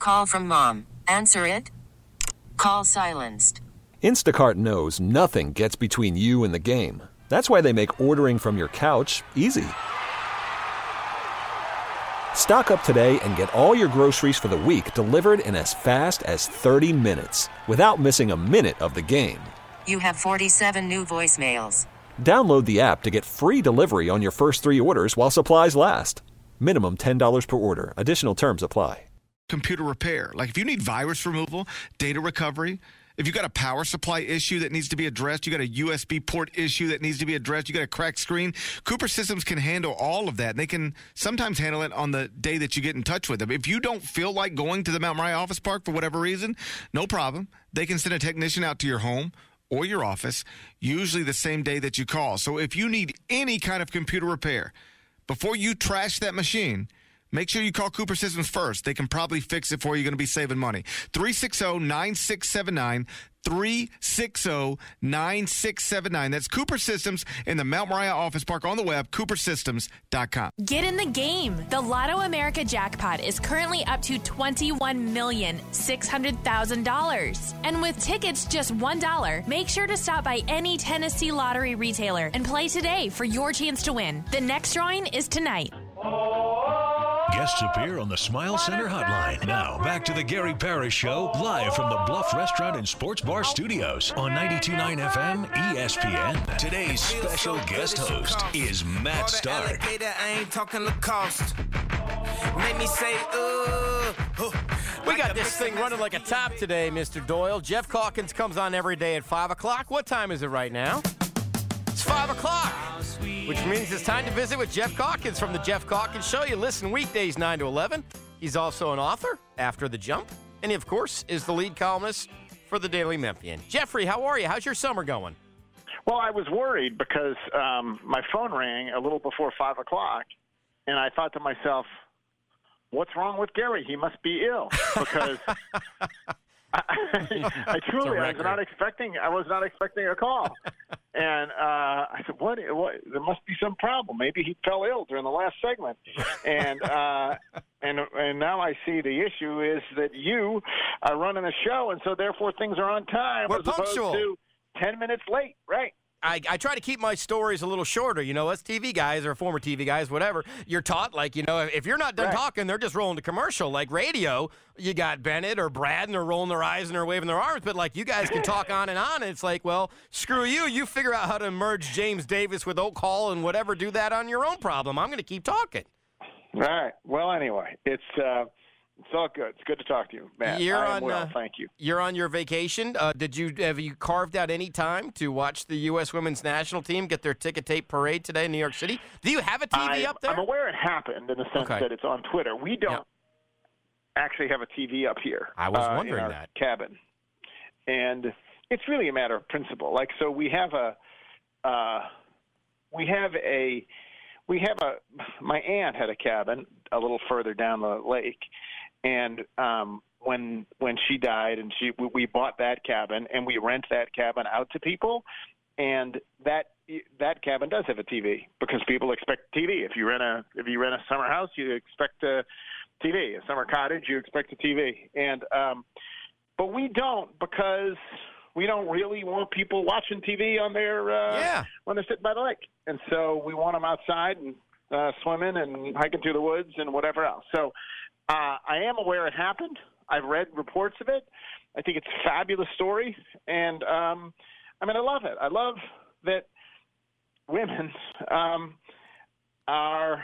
Call from mom. Answer it. Call silenced. Instacart knows nothing gets between you and the game. That's why they make ordering from your couch easy. Stock up today and get all your groceries for the week delivered in as fast as 30 minutes without missing a minute of the game. You have 47 new voicemails. Download the app to get free delivery on your first 3 orders while supplies last. Minimum $10 per order. Additional terms apply. Computer repair. Like if you need virus removal, data recovery, if you got a power supply issue that needs to be addressed, you got a USB port issue that needs to be addressed, you got a cracked screen, Cooper Systems can handle all of that. And they can sometimes handle it on the day that you get in touch with them. If you don't feel like going to the Mount Moriah Office Park for whatever reason, no problem. They can send a technician out to your home or your office, usually the same day that you call. So if you need any kind of computer repair, before you trash that machine, make sure you call Cooper Systems first. They can probably fix it for you. You're going to be saving money. 360-9679. 360-9679. That's Cooper Systems in the Mount Moriah Office Park on the web, coopersystems.com. Get in the game. The Lotto America jackpot is currently up to $21,600,000. And with tickets just $1, make sure to stop by any Tennessee Lottery retailer and play today for your chance to win. The next drawing is tonight. Guests appear on the Smile Center hotline. Now, back to the Gary Parrish Show, live from the Bluff Restaurant and Sports Bar Studios on 92.9 FM ESPN. Today's special guest host is Matt Stark. We got this thing running like a top today, Mr. Doyle. Jeff Calkins comes on every day at 5 o'clock. What time is it right now? It's 5 o'clock, which means it's time to visit with Jeff Calkins from the Jeff Calkins Show. You listen weekdays 9 to 11. He's also an author, After the Jump, and he, of course, is the lead columnist for the Daily Memphian. Jeffrey, how are you? How's your summer going? Well, I was worried because my phone rang a little before 5 o'clock, and I thought to myself, what's wrong with Gary? He must be ill because I was not expecting a call. And I said, what? There must be some problem. Maybe he fell ill during the last segment. And now I see the issue is that you are running the show, and so therefore things are on time. We're as opposed punctual. to 10 minutes late, right? I try to keep my stories a little shorter. You know, us TV guys or former TV guys, whatever, you're taught, like, you know, if you're not done talking, they're just rolling to commercial. Like radio, you got Bennett or Brad, and they're rolling their eyes and they're waving their arms. But, like, you guys can talk on. And it's like, well, screw you. You figure out how to merge James Davis with Oak Hall and whatever. Do that on your own problem. I'm going to keep talking. All right. Well, anyway, it's all good. It's good to talk to you, Matt. Thank you. You're on your vacation. Have you carved out any time to watch the U.S. Women's National Team get their ticket tape parade today in New York City? Do you have a TV up there? I'm aware it happened in the sense that it's on Twitter. We don't actually have a TV up here. I was wondering in our that. cabin, and it's really a matter of principle. Like, so we have my aunt had a cabin a little further down the lake. And when she died, and we bought that cabin, and we rent that cabin out to people, and that cabin does have a TV because people expect TV. If you rent a summer house, you expect a TV. A summer cottage, you expect a TV. And but we don't, because we don't really want people watching TV on their when they're sitting by the lake, and so we want them outside and swimming and hiking through the woods and whatever else. So. I am aware it happened. I've read reports of it. I think it's a fabulous story. And, I love it. I love that women are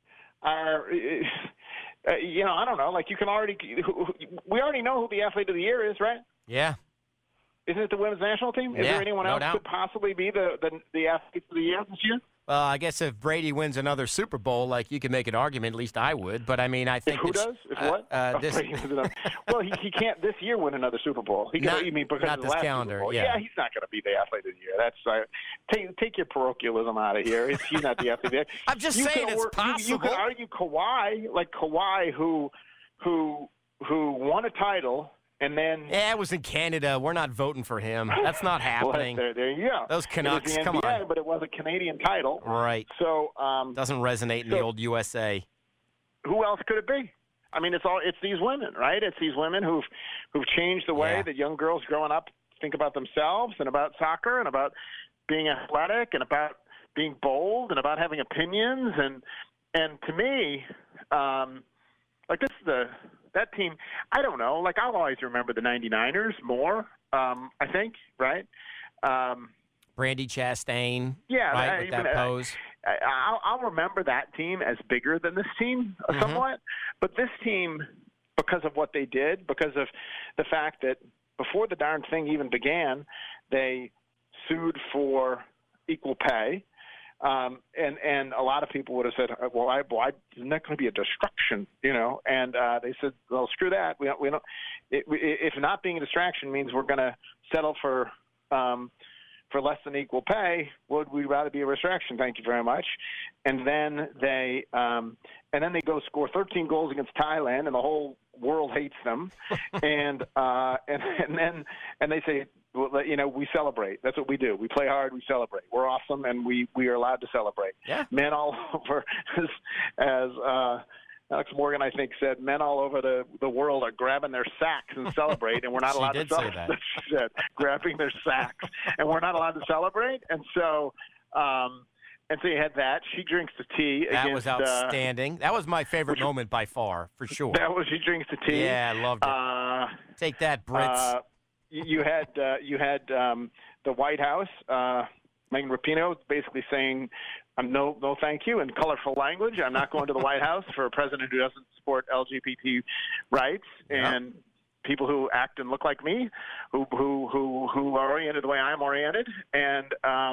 I don't know, like we already know who the athlete of the year is, right? Yeah. Isn't it the women's national team? Is there anyone else who could possibly be the athlete of the year this year? Well, I guess if Brady wins another Super Bowl, like, you can make an argument. At least I would. But I mean, I think who does? If what? Well, he can't this year win another Super Bowl. He can. You mean because not of the this last calendar? Super Bowl. Yeah, he's not going to be the athlete of the year. That's take your parochialism out of here. He's not the athlete of the year. I'm just saying it's possible. You could argue Kawhi, who won a title. And then it was in Canada. We're not voting for him. That's not happening. Well, there you go. Those Canucks, come on. But it was a Canadian title. Right. So doesn't resonate in the old USA. Who else could it be? I mean, it's these women, right? It's these women who've changed the way that young girls growing up think about themselves and about soccer and about being athletic and about being bold and about having opinions. And to me, like that team, I don't know. Like, I'll always remember the 99ers more, I think, right? Brandi Chastain, yeah, right, with that pose. I'll remember that team as bigger than this team somewhat. But this team, because of what they did, because of the fact that before the darn thing even began, they sued for equal pay. And a lot of people would have said, well, isn't that going to be a distraction, you know? And they said, well, screw that. We don't. If not being a distraction means we're going to settle for less than equal pay, would we rather be a distraction? Thank you very much. And then they go score 13 goals against Thailand, and the whole world hates them. and then they say, well, you know, we celebrate. That's what we do. We play hard. We celebrate. We're awesome, and we are allowed to celebrate. Yeah. Men all over, as Alex Morgan, I think, said, men all over the world are grabbing their sacks and celebrate, and we're not allowed to celebrate. Say that. She said, grabbing their sacks, and we're not allowed to celebrate. And so you had that. She drinks the tea. That was outstanding. That was my favorite moment by far, for sure. She drinks the tea. Yeah, I loved it. Take that, Brits. You had the White House, Megan Rapinoe, basically saying, no, thank you, in colorful language. I'm not going to the White House for a president who doesn't support LGBT rights and people who act and look like me, who are oriented the way I'm oriented, and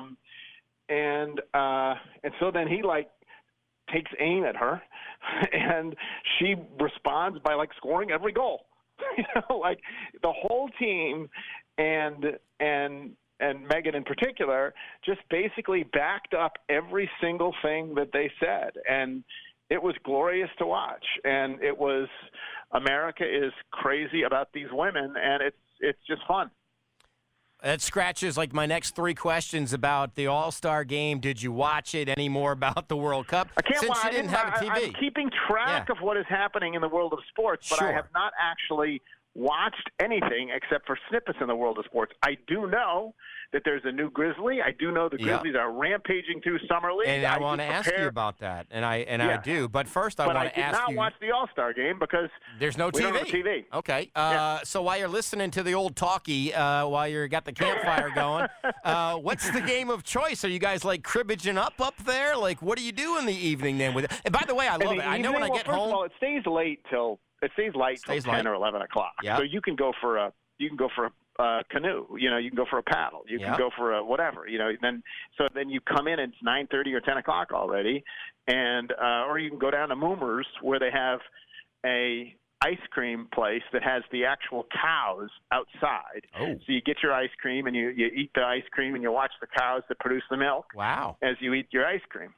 so then he takes aim at her, and she responds by scoring every goal. You know, the whole team and Megan in particular just basically backed up every single thing that they said. And it was glorious to watch. And it was, America is crazy about these women, and it's just fun. That scratches my next three questions about the All-Star game. Did you watch it? Any more about the World Cup? I can't Since you didn't have a TV. I'm keeping track of what is happening in the world of sports, but I have not actually watched anything except for snippets in the world of sports. I do know that there's a new Grizzly. I do know the Grizzlies are rampaging through summer league. And I want to ask you about that, and I do. But first, I want to ask you. But I did not watch the All-Star game because there's no TV. We don't have TV. Okay. So while you're listening to the old talkie, while you got the campfire going, what's the game of choice? Are you guys cribbaging up there? What do you do in the evening then with it? And by the way, I love it. I know when I get home. First of all, it stays late till 10 or 11 o'clock. Yep. So you can go for a canoe. You know, you can go for a paddle. You can go for a whatever. You know, then you come in and it's 9:30 or 10 o'clock already, and or you can go down to Moomers where they have a ice cream place that has the actual cows outside. Oh. So you get your ice cream and you eat the ice cream and you watch the cows that produce the milk. Wow. As you eat your ice cream.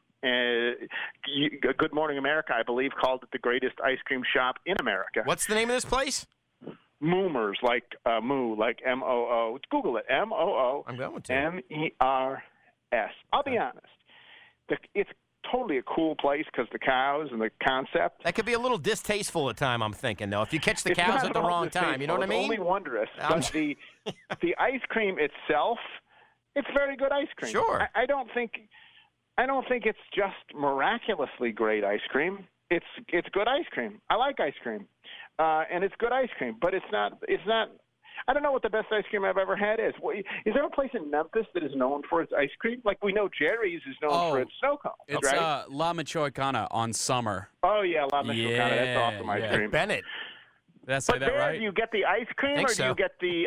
Good Morning America, I believe, called it the greatest ice cream shop in America. What's the name of this place? Moomers, moo, M-O-O. Google it, M-O-O. I'm going to. M-E-R-S. I'll be honest. It's totally a cool place because the cows and the concept. That could be a little distasteful at time, I'm thinking, though, if you catch the cows at the wrong time. You know what I mean? It's only wondrous. But the ice cream itself, it's very good ice cream. Sure. I don't think it's just miraculously great ice cream. It's good ice cream. I like ice cream, and it's good ice cream. But it's not. I don't know what the best ice cream I've ever had is. Is there a place in Memphis that is known for its ice cream? We know Jerry's is known for its snow cones. It's right? La Michoacana on Summer. Oh yeah, La Michoacana. That's awesome ice cream. Bennett. Did I say that right? Do you get the ice cream do you get the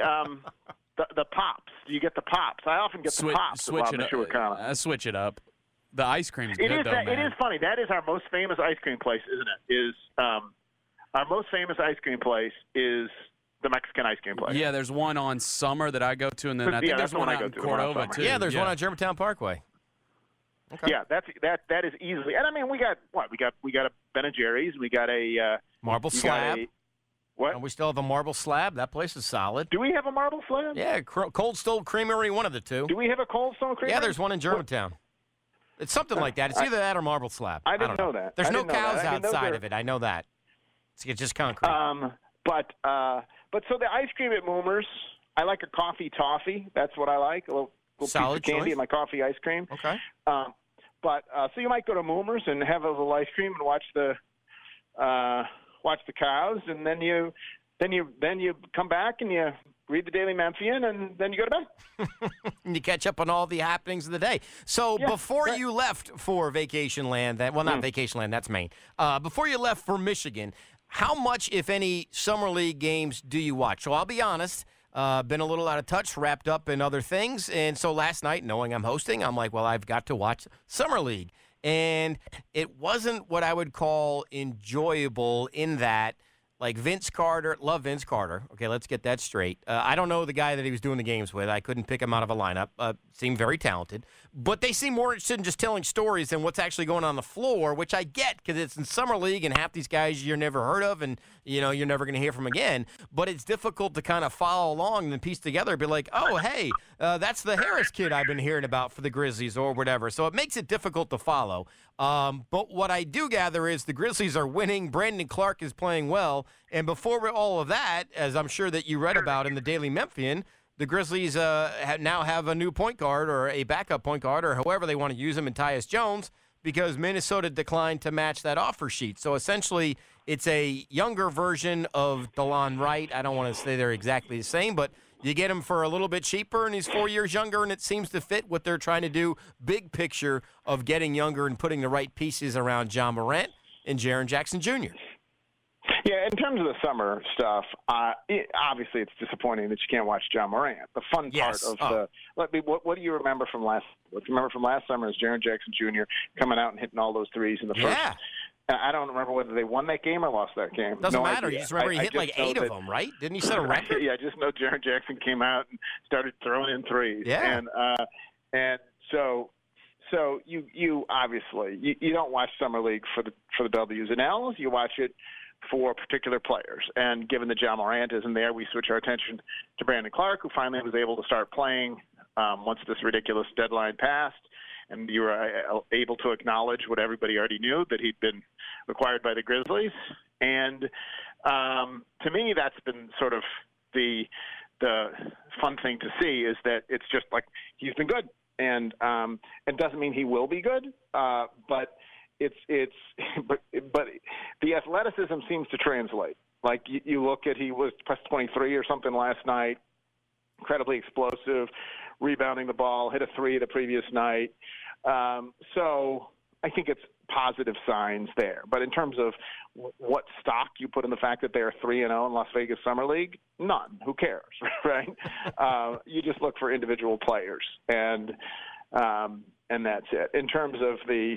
pops? Do you get the pops? I often get the pops at La Michoacana. Switch it up. The ice cream's good, though, man. It is funny. That is our most famous ice cream place, isn't it? Our most famous ice cream place is the Mexican ice cream place. Yeah, there's one on Summer that I go to, and then I think there's one out in Cordova, too. Yeah, there's one on Germantown Parkway. Okay. Yeah, that is easily. And I mean, we got a Ben and Jerry's. We got a Marble Slab. What? And we still have a Marble Slab. That place is solid. Do we have a Marble Slab? Yeah, Cold Stone Creamery, one of the two. Do we have a Cold Stone Creamery? Yeah, there's one in Germantown. It's something like that. It's either that or Marble Slab. I didn't know that. There's no cows outside of it. I know that. It's just concrete. But so the ice cream at Moomers, I like a coffee toffee. That's what I like. A little solid piece of candy choice. in my coffee ice cream. Okay. So you might go to Moomers and have a little ice cream and watch the cows, and then you come back and you read the Daily Memphian, and then you go to bed. And you catch up on all the happenings of the day. So before you left for vacation land, not vacation land, that's Maine. Before you left for Michigan, how much, if any, Summer League games do you watch? So I'll be honest, been a little out of touch, wrapped up in other things. And so last night, knowing I'm hosting, I'm like, well, I've got to watch Summer League. And it wasn't what I would call enjoyable in that, like Vince Carter, love Vince Carter. Okay, let's get that straight. I don't know the guy that he was doing the games with. I couldn't pick him out of a lineup. Seemed very talented. But they seem more interested in just telling stories than what's actually going on the floor, which I get because it's in Summer League and half these guys you're never heard of and, you're never going to hear from again. But it's difficult to kind of follow along and piece together, be like, oh, hey, that's the Harris kid I've been hearing about for the Grizzlies or whatever. So it makes it difficult to follow. But what I do gather is the Grizzlies are winning. Brandon Clark is playing well. And before all of that, as I'm sure that you read about in the Daily Memphian, the Grizzlies now have a new point guard or a backup point guard or however they want to use him in Tyus Jones because Minnesota declined to match that offer sheet. So essentially it's a younger version of DeLon Wright. I don't want to say they're exactly the same, but you get him for a little bit cheaper, and he's 4 years younger, and it seems to fit what they're trying to do, big picture of getting younger and putting the right pieces around John Morant and Jaren Jackson Jr. Yeah, in terms of the summer stuff, obviously it's disappointing that you can't watch John Morant. The fun part of what do you remember from last? What you remember from last summer is Jaren Jackson Jr. coming out and hitting all those threes in the first. Yeah. I don't remember whether they won that game or lost that game. Doesn't matter. Idea. You just remember he hit like 8 of them, right? Didn't he set a record? Yeah, I just know Jaren Jackson came out and started throwing in threes. Yeah. And so you obviously you don't watch Summer League for the W's and L's. You watch it for particular players. And given that John Morant isn't there, we switch our attention to Brandon Clark, who finally was able to start playing once this ridiculous deadline passed. And you were able to acknowledge what everybody already knew, that he'd been acquired by the Grizzlies. And to me, that's been sort of the fun thing to see is that it's just like he's been good. And it doesn't mean he will be good, but but the athleticism seems to translate. Like you look at, he was plus 23 or something last night, incredibly explosive, rebounding the ball, hit a three the previous night. So I think it's positive signs there. But in terms of what stock you put in the fact that they're 3-0 in Las Vegas Summer League, none. Who cares, right? You just look for individual players, and that's it. In terms of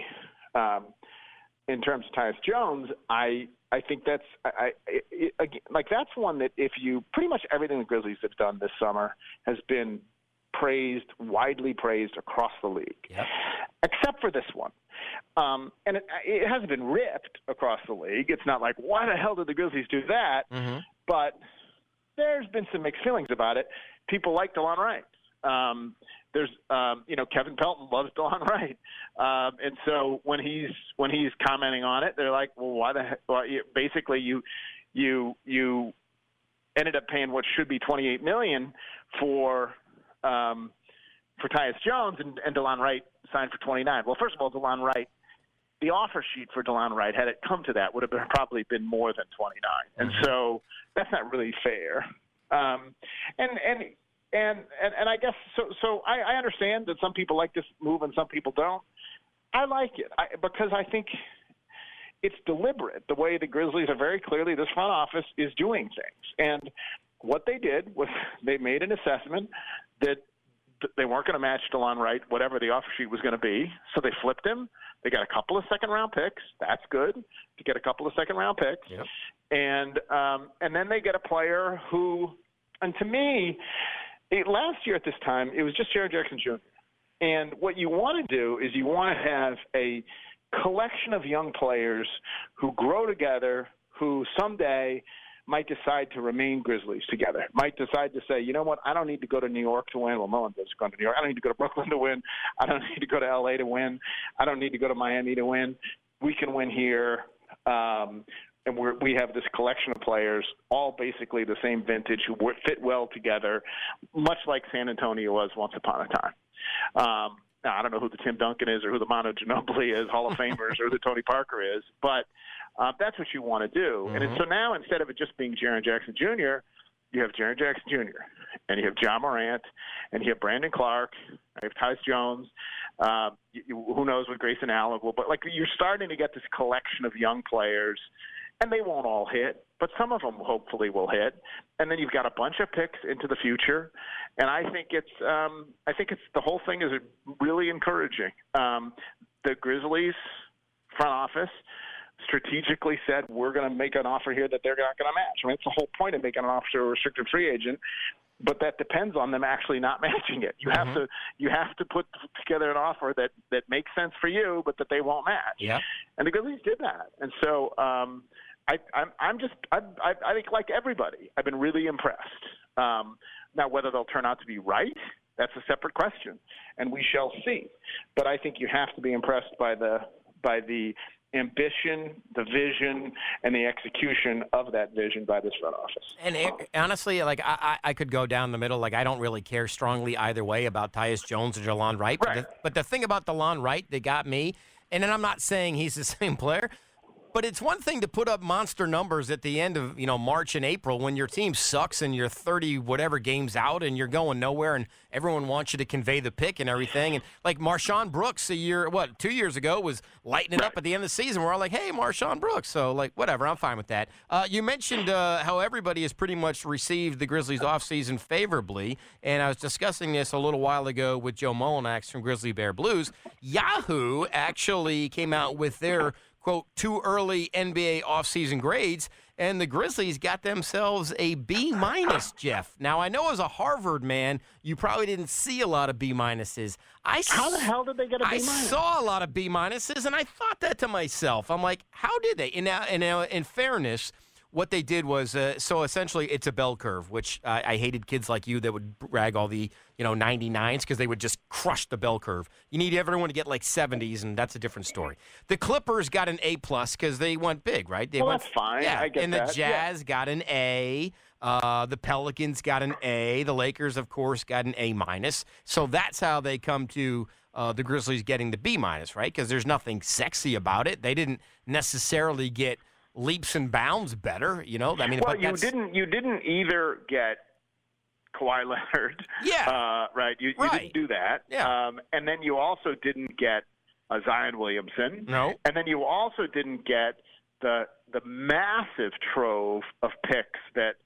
Tyus Jones, I think that's that's one that if you pretty much everything the Grizzlies have done this summer has been widely praised across the league, except for this one. And it hasn't been ripped across the league. It's not like, why the hell did the Grizzlies do that? Mm-hmm. But there's been some mixed feelings about it. People like DeLon Wright. There's Kevin Pelton loves DeLon Wright. And so when he's commenting on it, they're like, well, why the heck? Well, basically you ended up paying what should be $28 million for Tyus Jones, and DeLon Wright signed for $29. Well, first of all, DeLon Wright, the offer sheet for DeLon Wright, had it come to that, would have probably been more than $29, and so that's not really fair. And I guess so. I understand that some people like this move and some people don't. I like it because I think it's deliberate. The way the Grizzlies are very clearly, this front office is doing things, and what they did was they made an assessment that they weren't going to match DeLon Wright, whatever the offer sheet was going to be. So they flipped him. They got a couple of second-round picks. That's good to get a couple of second-round picks. Yep. And then they get a player who, and to me, last year at this time, it was just Jaren Jackson Jr. And what you want to do is you want to have a collection of young players who grow together, who someday might decide to remain Grizzlies together, might decide to say, you know what, I don't need to go to New York to win. Well, no one does go to New York. I don't need to go to Brooklyn to win. I don't need to go to L.A. to win. I don't need to go to Miami to win. We can win here. and we have this collection of players, all basically the same vintage, who fit well together, much like San Antonio was once upon a time. Now, I don't know who the Tim Duncan is or who the Manu Ginobili is, Hall of Famers, or who the Tony Parker is, but that's what you want to do. Mm-hmm. And so now, instead of it just being Jaren Jackson Jr., you have Jaren Jackson Jr., and you have John Morant, and you have Brandon Clark, and you have Tyus Jones. Who knows what Grayson Allen will, but like, you're starting to get this collection of young players, and they won't all hit, but some of them hopefully will hit. And then you've got a bunch of picks into the future, and I think it's the whole thing is really encouraging. The Grizzlies front office strategically said, we're going to make an offer here that they're not going to match. I mean, it's the whole point of making an offer to a restricted free agent, but that depends on them actually not matching it. You have to put together an offer that makes sense for you, but that they won't match. Yeah. And the Grizzlies did that. And so I think, like everybody, I've been really impressed. Now, whether they'll turn out to be right, that's a separate question, and we shall see. But I think you have to be impressed by the ambition, the vision, and the execution of that vision by this front office. And honestly, like, I could go down the middle. Like, I don't really care strongly either way about Tyus Jones or DeLon Wright. Right. But the thing about DeLon Wright that got me, and then I'm not saying he's the same player, but it's one thing to put up monster numbers at the end of, March and April when your team sucks and you're 30 whatever games out and you're going nowhere and everyone wants you to convey the pick and everything. And like Marshawn Brooks 2 years ago was lighting it up at the end of the season. We're all like, hey, Marshawn Brooks. So, like, whatever, I'm fine with that. You mentioned how everybody has pretty much received the Grizzlies offseason favorably, and I was discussing this a little while ago with Joe Mullinax from Grizzly Bear Blues. Yahoo actually came out with their quote, too early NBA offseason grades, and the Grizzlies got themselves a B-, Jeff. Now, I know as a Harvard man, you probably didn't see a lot of B-minuses. How the hell did they get a B-? I saw a lot of B-minuses, and I thought that to myself. I'm like, how did they? In fairness, what they did was, so essentially it's a bell curve, which I hated kids like you that would brag all the 99s because they would just crush the bell curve. You need everyone to get like 70s, and that's a different story. The Clippers got an A+ because they went big, right? That's fine. Yeah, I get and that. The Jazz got an A. The Pelicans got an A. The Lakers, of course, got an A-. So that's how they come to the Grizzlies getting the B-, right? Because there's nothing sexy about it. They didn't necessarily get leaps and bounds better, I mean, well, you didn't either get Kawhi Leonard, right? You didn't do that, and then you also didn't get Zion Williamson, no, and then you also didn't get the massive trove of picks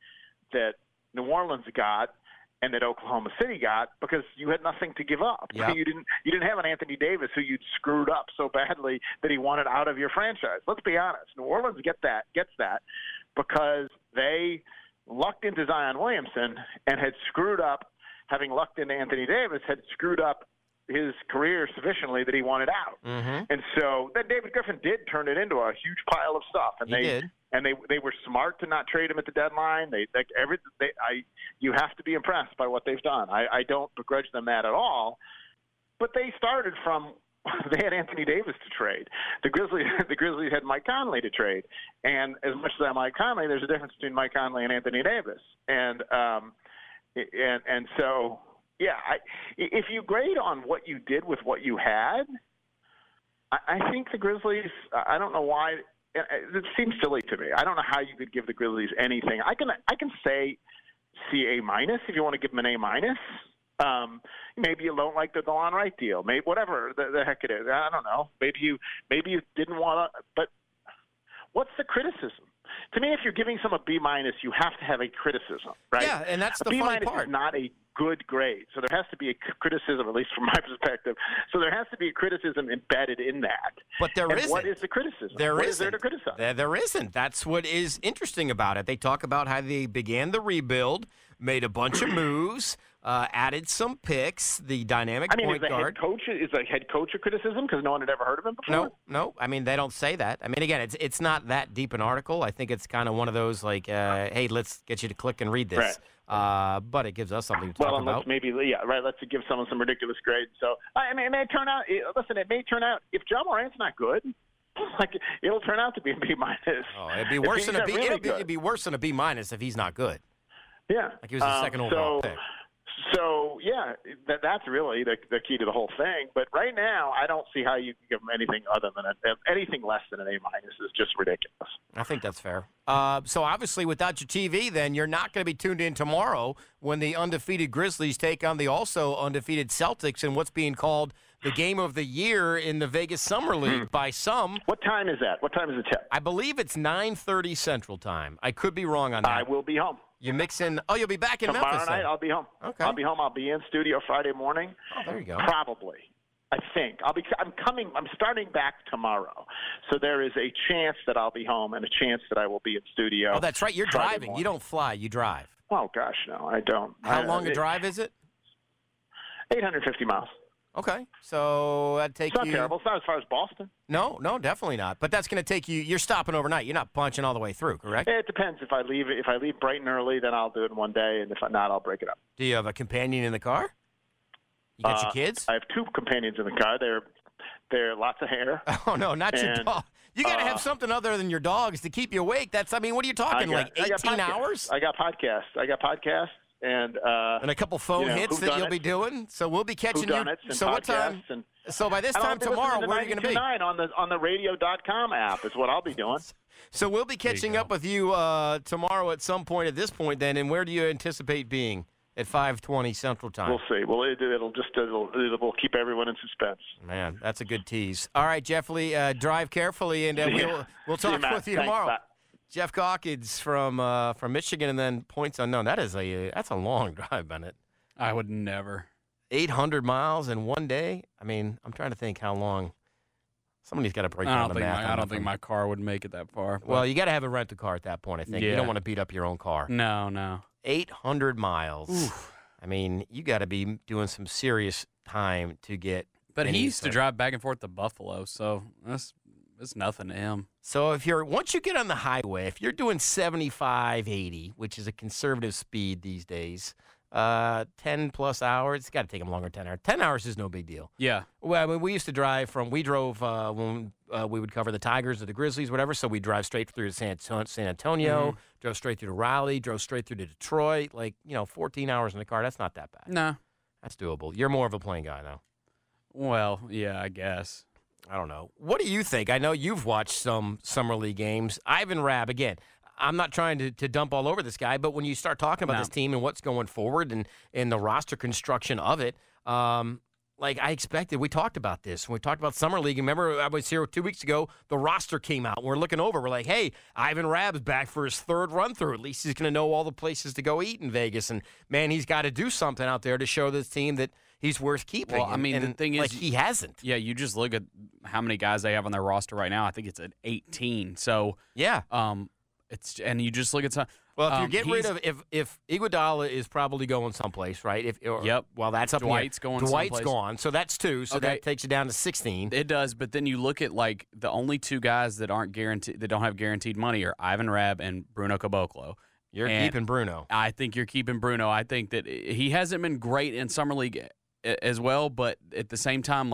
that New Orleans got and that Oklahoma City got because you had nothing to give up. Yep. You didn't have an Anthony Davis who you'd screwed up so badly that he wanted out of your franchise. Let's be honest. New Orleans gets that because they lucked into Zion Williamson and had screwed up, having lucked into Anthony Davis, had screwed up his career sufficiently that he wanted out. Mm-hmm. And so then David Griffin did turn it into a huge pile of stuff. And he did. And they were smart to not trade him at the deadline. You have to be impressed by what they've done. I don't begrudge them that at all. But they started from they had Anthony Davis to trade. The Grizzlies had Mike Conley to trade. And as much as I like Conley, there's a difference between Mike Conley and Anthony Davis. And so yeah, if you grade on what you did with what you had, I think the Grizzlies. I don't know why. It seems silly to me. I don't know how you could give the Grizzlies anything. I can say C A- if you want to give them an A-. Maybe you don't like the DeLon Wright deal. Maybe whatever the heck it is. I don't know. Maybe you didn't want to. But what's the criticism? To me, if you're giving some a B-, you have to have a criticism, right? Yeah, and that's the funny part. A- is not a good grade. So there has to be a criticism, at least from my perspective. So there has to be a criticism embedded in that. But there isn't. What is the criticism? What is there to criticize? There isn't. That's what is interesting about it. They talk about how they began the rebuild, made a bunch of moves, added some picks, the dynamic point guard. Is the head coach a criticism because no one had ever heard of him before? No. I mean, they don't say that. I mean, again, it's not that deep an article. I think it's kind of one of those like, hey, let's get you to click and read this. Right. But it gives us something to talk about. Let's give someone some ridiculous grade. So, I mean, it may turn out. Listen, it may turn out if John Morant's not good, like it'll turn out to be a B-. Oh, it'd be worse than a B. It'd be worse than a B- if he's not good. Yeah, like he was the second overall pick. So yeah, that's really the key to the whole thing. But right now, I don't see how you can give him anything other than anything less than an A- is just ridiculous. I think that's fair. So obviously, without your TV, then you're not going to be tuned in tomorrow when the undefeated Grizzlies take on the also undefeated Celtics in what's being called the game of the year in the Vegas Summer League by some. What time is that? What time is the tip? I believe it's 9:30 Central Time. I could be wrong on that. I will be home. You mix in. Oh, you'll be back in Tomorrow Memphis. Tomorrow night, I'll be home. Okay. I'll be home. I'll be in studio Friday morning. Oh, there you go. Probably. I think. I'm starting back tomorrow. So there is a chance that I'll be home and a chance that I will be in studio. Oh, that's right. You're Friday driving. morning. You don't fly. You drive. Oh, gosh, no, I don't. How long a drive is it? 850 miles. Okay. So that takes you. It's not terrible. It's not as far as Boston. No, definitely not. But that's going to take you. You're stopping overnight. You're not punching all the way through, correct? It depends. If I leave bright and early, then I'll do it in one day, and if not, I'll break it up. Do you have a companion in the car? You got your kids? I have two companions in the car. They're lots of hair. Oh no, not your dog. You got to have something other than your dogs to keep you awake. What are you talking? Like 18 hours? I got podcasts. And a couple phone hits that you'll be doing. So we'll be catching you. So what time? So by this time tomorrow, where are you going to be? On the radio.com app is what I'll be doing. So we'll be catching up with you tomorrow at some point at this point then. And where do you anticipate being at 5:20 Central Time? We'll see. Well, it'll keep everyone in suspense. Man, that's a good tease. All right, Jeff Lee, drive carefully, and we'll talk with you tomorrow. Thanks, Jeff Calkins from Michigan, and then points unknown. That's a long drive, Bennett. I would never. 800 miles in one day. I mean, I'm trying to think how long. Somebody's got to break down the math. I don't think my car would make it that far. Well, you got to have a rental car at that point. I think you don't want to beat up your own car. No. 800 miles. Oof. I mean, you got to be doing some serious time to get. But he used to drive back and forth to Buffalo, so it's nothing to him. So once you get on the highway, if you're doing 75, 80, which is a conservative speed these days, 10 plus hours, it's got to take them longer than 10 hours. 10 hours is no big deal. Yeah. Well, I mean, we drove when we would cover the Tigers or the Grizzlies, whatever, so we'd drive straight through to San Antonio, drove straight through to Raleigh, drove straight through to Detroit, 14 hours in the car. That's not that bad. No. That's doable. You're more of a plane guy, though. Well, yeah, I guess. I don't know. What do you think? I know you've watched some Summer League games. Ivan Rabb, again, I'm not trying to dump all over this guy, but when you start talking about this team and what's going forward and the roster construction of it, like I expected, we talked about this. When we talked about Summer League, remember I was here 2 weeks ago, the roster came out. And we're looking over. We're like, hey, Ivan Rabb's back for his third run-through. At least he's going to know all the places to go eat in Vegas. And, man, he's got to do something out there to show this team that he's worth keeping. Well, I mean, the thing is, he hasn't. Yeah, you just look at how many guys they have on their roster right now. I think it's at 18. So, yeah. And you just look at some. Well, if you get rid of if Iguodala is probably going someplace, right? Well, that's up Dwight's here. going. Dwight's someplace. gone, so that's 2. So that takes you down to 16. It does, but then you look at the only 2 guys that aren't guaranteed, that don't have guaranteed money, are Ivan Rabb and Bruno Caboclo. You're keeping Bruno. I think you're keeping Bruno. I think that he hasn't been great in Summer League as well, but at the same time,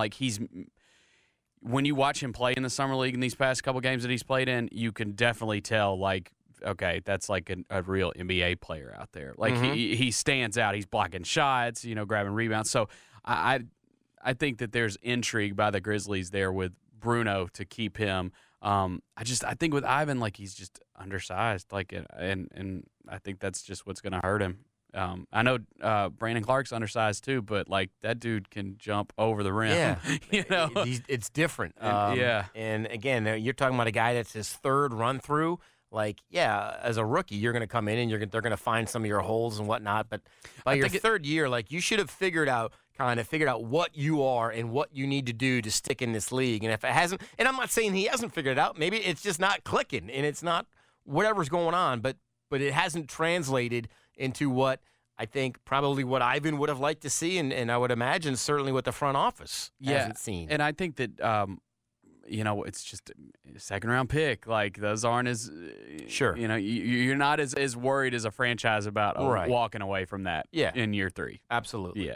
when you watch him play in the Summer League in these past couple games that he's played in, you can definitely tell, okay, that's like a real NBA player out there. He stands out. He's blocking shots, grabbing rebounds. So I think that there's intrigue by the Grizzlies there with Bruno to keep him. I think with Ivan, he's just undersized, and I think that's just what's going to hurt him. I know Brandon Clark's undersized too, but that dude can jump over the rim. Yeah, it's different. And again, you're talking about a guy that's his third run through. As a rookie, you're going to come in and they're going to find some of your holes and whatnot. But by your third year, you should have figured out what you are and what you need to do to stick in this league. And if it hasn't, and I'm not saying he hasn't figured it out, maybe it's just not clicking and it's not whatever's going on, but it hasn't translated into what I think probably what Ivan would have liked to see, and I would imagine certainly what the front office hasn't seen. And I think that it's just a second-round pick. Those aren't as sure. You're not as worried as a franchise about walking away from that in year 3. Absolutely. Yeah.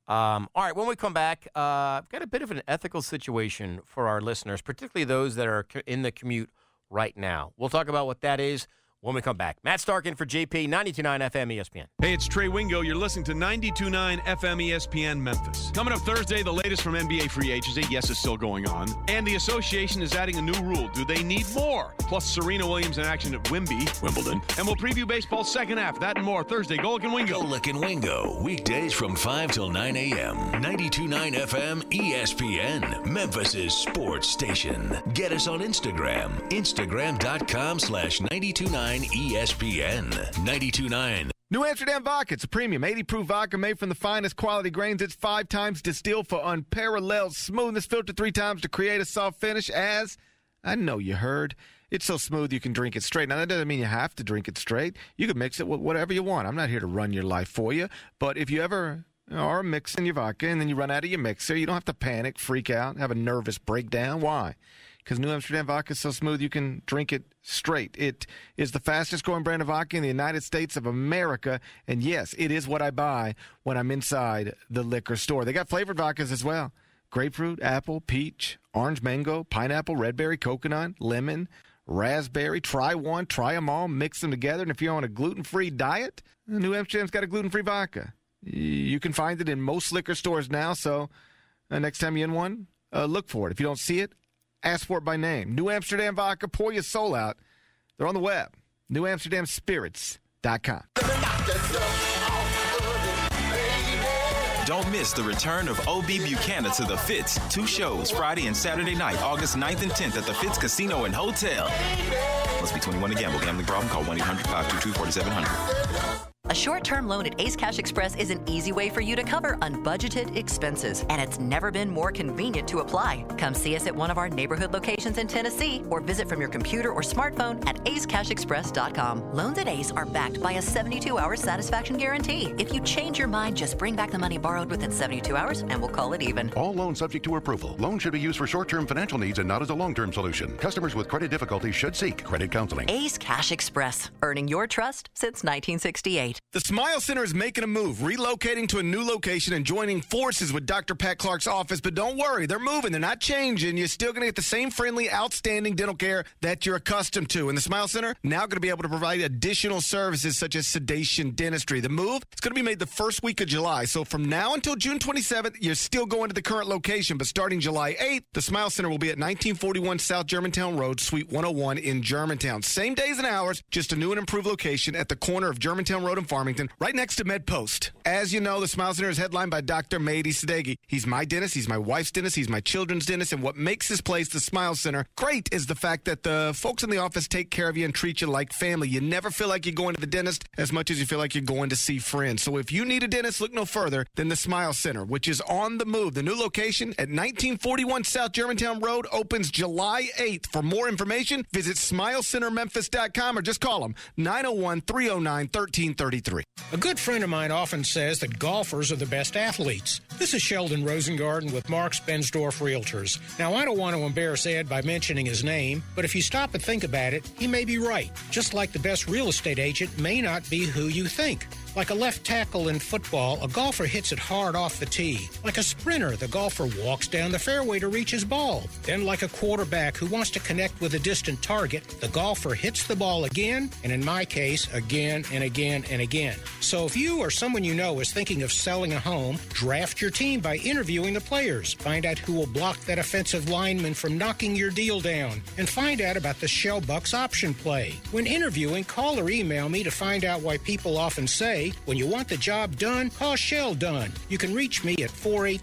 All right, when we come back, I've got a bit of an ethical situation for our listeners, particularly those that are in the commute right now. We'll talk about what that is when we come back. Matt Stark in for JP, 92.9 FM ESPN. Hey, it's Trey Wingo. You're listening to 92.9 FM ESPN Memphis. Coming up Thursday, the latest from NBA free agency. Yes, it's still going on. And the association is adding a new rule. Do they need more? Plus Serena Williams in action at Wimbledon. And we'll preview baseball's second half. That and more Thursday. Golic and Wingo. Golic and Wingo. Weekdays from 5 till 9 a.m. 92.9 FM ESPN. Memphis' sports station. Get us on Instagram. Instagram.com/929 ESPN 92.9. New Amsterdam Vodka. It's a premium 80-proof vodka made from the finest quality grains. It's 5 times distilled for unparalleled smoothness, filtered 3 times to create a soft finish. As I know you heard, it's so smooth you can drink it straight. Now, that doesn't mean you have to drink it straight. You can mix it with whatever you want. I'm not here to run your life for you. But if you ever are mixing your vodka and then you run out of your mixer, you don't have to panic, freak out, have a nervous breakdown. Why? Because New Amsterdam Vodka is so smooth you can drink it straight. It is the fastest growing brand of vodka in the United States of America. And yes, it is what I buy when I'm inside the liquor store. They got flavored vodkas as well. Grapefruit, apple, peach, orange, mango, pineapple, red berry, coconut, lemon, raspberry. Try one, try them all, mix them together. And if you're on a gluten-free diet, New Amsterdam's got a gluten-free vodka. You can find it in most liquor stores now. So next time you're in one, look for it. If you don't see it, ask for it by name. New Amsterdam Vodka, pour your soul out. They're on the web. NewAmsterdamSpirits.com. Don't miss the return of O.B. Buchanan to the Fitz. 2 shows, Friday and Saturday night, August 9th and 10th at the Fitz Casino and Hotel. Must be 21 to gamble. Gambling problem? Call 1-800-522-4700. A short-term loan at Ace Cash Express is an easy way for you to cover unbudgeted expenses, and it's never been more convenient to apply. Come see us at one of our neighborhood locations in Tennessee, or visit from your computer or smartphone at acecashexpress.com. Loans at Ace are backed by a 72-hour satisfaction guarantee. If you change your mind, just bring back the money borrowed within 72 hours, and we'll call it even. All loans subject to approval. Loans should be used for short-term financial needs and not as a long-term solution. Customers with credit difficulties should seek credit counseling. Ace Cash Express, earning your trust since 1968. The Smile Center is making a move, relocating to a new location and joining forces with Dr. Pat Clark's office. But don't worry, they're moving. They're not changing. You're still going to get the same friendly, outstanding dental care that you're accustomed to. And the Smile Center now going to be able to provide additional services such as sedation dentistry. The move is going to be made the first week of July. So from now until June 27th, you're still going to the current location. But starting July 8th, the Smile Center will be at 1941 South Germantown Road, Suite 101 in Germantown. Same days and hours, just a new and improved location at the corner of Germantown Road and Farmington, right next to MedPost. As you know, the Smile Center is headlined by Dr. Mehdi Sadeghi. He's my dentist, he's my wife's dentist, he's my children's dentist, and what makes this place, the Smile Center, great is the fact that the folks in the office take care of you and treat you like family. You never feel like you're going to the dentist as much as you feel like you're going to see friends. So if you need a dentist, look no further than the Smile Center, which is on the move. The new location at 1941 South Germantown Road opens July 8th. For more information, visit SmileCenterMemphis.com or just call them 901-309-1333. A good friend of mine often says that golfers are the best athletes. This is Sheldon Rosengarten with Marks Bensdorf Realtors. Now, I don't want to embarrass Ed by mentioning his name, but if you stop and think about it, he may be right. Just like the best real estate agent may not be who you think. Like a left tackle in football, a golfer hits it hard off the tee. Like a sprinter, the golfer walks down the fairway to reach his ball. Then like a quarterback who wants to connect with a distant target, the golfer hits the ball again, and in my case, again and again and again. So if you or someone you know is thinking of selling a home, draft your team by interviewing the players. Find out who will block that offensive lineman from knocking your deal down. And find out about the Shell Bucks option play. When interviewing, call or email me to find out why people often say, when you want the job done, call Shell Done. You can reach me at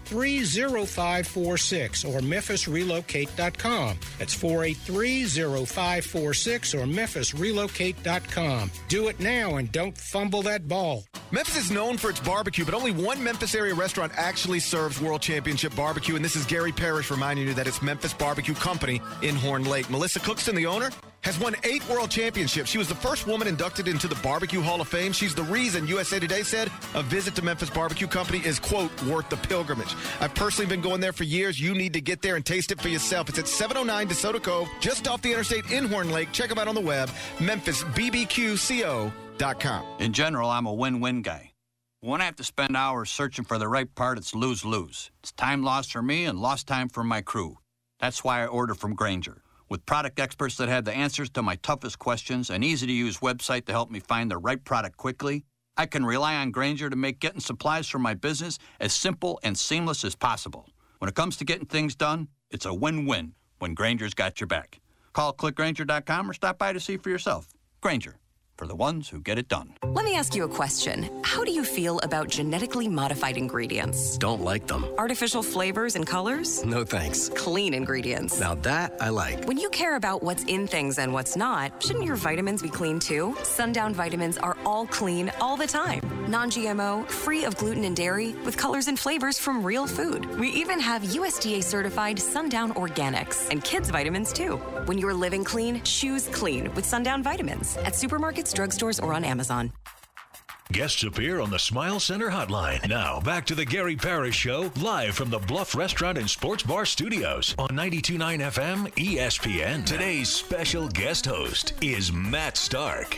483-0546 or MemphisRelocate.com. That's 483-0546 or MemphisRelocate.com. Do it now and don't fumble that ball. Memphis is known for its barbecue, but only one Memphis area restaurant actually serves World Championship barbecue, and this is Gary Parrish reminding you that it's Memphis Barbecue Company in Horn Lake. Melissa Cookston, the owner, has won 8 world championships. She was the first woman inducted into the Barbecue Hall of Fame. She's the reason USA Today said a visit to Memphis Barbecue Company is, quote, worth the pilgrimage. I've personally been going there for years. You need to get there and taste it for yourself. It's at 709 DeSoto Cove, just off the interstate in Horn Lake. Check them out on the web, MemphisBBQCO.com. In general, I'm a win-win guy. When I have to spend hours searching for the right part, it's lose-lose. It's time lost for me and lost time for my crew. That's why I order from Grainger. With product experts that have the answers to my toughest questions, an easy-to-use website to help me find the right product quickly, I can rely on Grainger to make getting supplies for my business as simple and seamless as possible. When it comes to getting things done, it's a win-win when Grainger's got your back. Call clickgrainger.com or stop by to see for yourself. Grainger, for the ones who get it done. Let me ask you a question. How do you feel about genetically modified ingredients? Don't like them. Artificial flavors and colors? No thanks. Clean ingredients. Now that I like. When you care about what's in things and what's not, shouldn't your vitamins be clean too? Sundown vitamins are all clean all the time. Non-GMO, free of gluten and dairy, with colors and flavors from real food. We even have USDA certified Sundown Organics and kids vitamins too. When you're living clean, choose clean with Sundown vitamins at supermarkets, drugstores, or on Amazon. Guests appear on the Smile Center Hotline. Now, back to the Gary Parrish Show, live from the Bluff Restaurant and Sports Bar Studios on 92.9 FM ESPN. Today's special guest host is Matt Stark.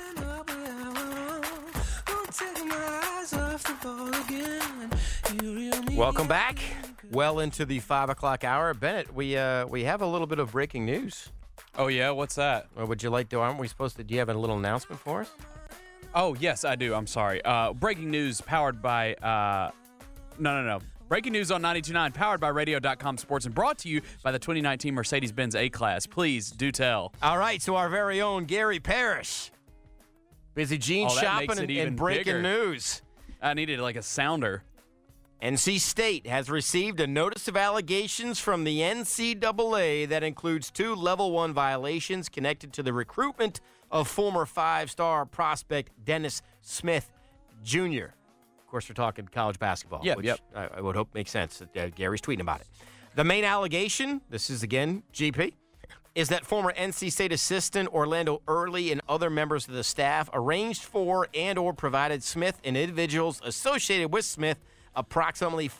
Welcome back. Well into the 5 o'clock hour. Bennett, we have a little bit of breaking news. Oh, yeah? What's that? Or would you like to, aren't we supposed to, do you have a little announcement for us? Oh, yes, I do. I'm sorry. Breaking news powered by, no. Breaking news on 92.9, powered by Radio.com Sports, and brought to you by the 2019 Mercedes-Benz A-Class. Please, do tell. All right, so our very own Gary Parrish. Busy jeans shopping and breaking bigger. News. I needed like a sounder. NC State has received a notice of allegations from the NCAA that includes 2 Level 1 violations connected to the recruitment of former 5-star prospect Dennis Smith Jr. Of course, we're talking college basketball, which I would hope makes sense. Gary's tweeting about it. The main allegation, this is again GP, is that former NC State assistant Orlando Early and other members of the staff arranged for and or provided Smith and individuals associated with Smith approximately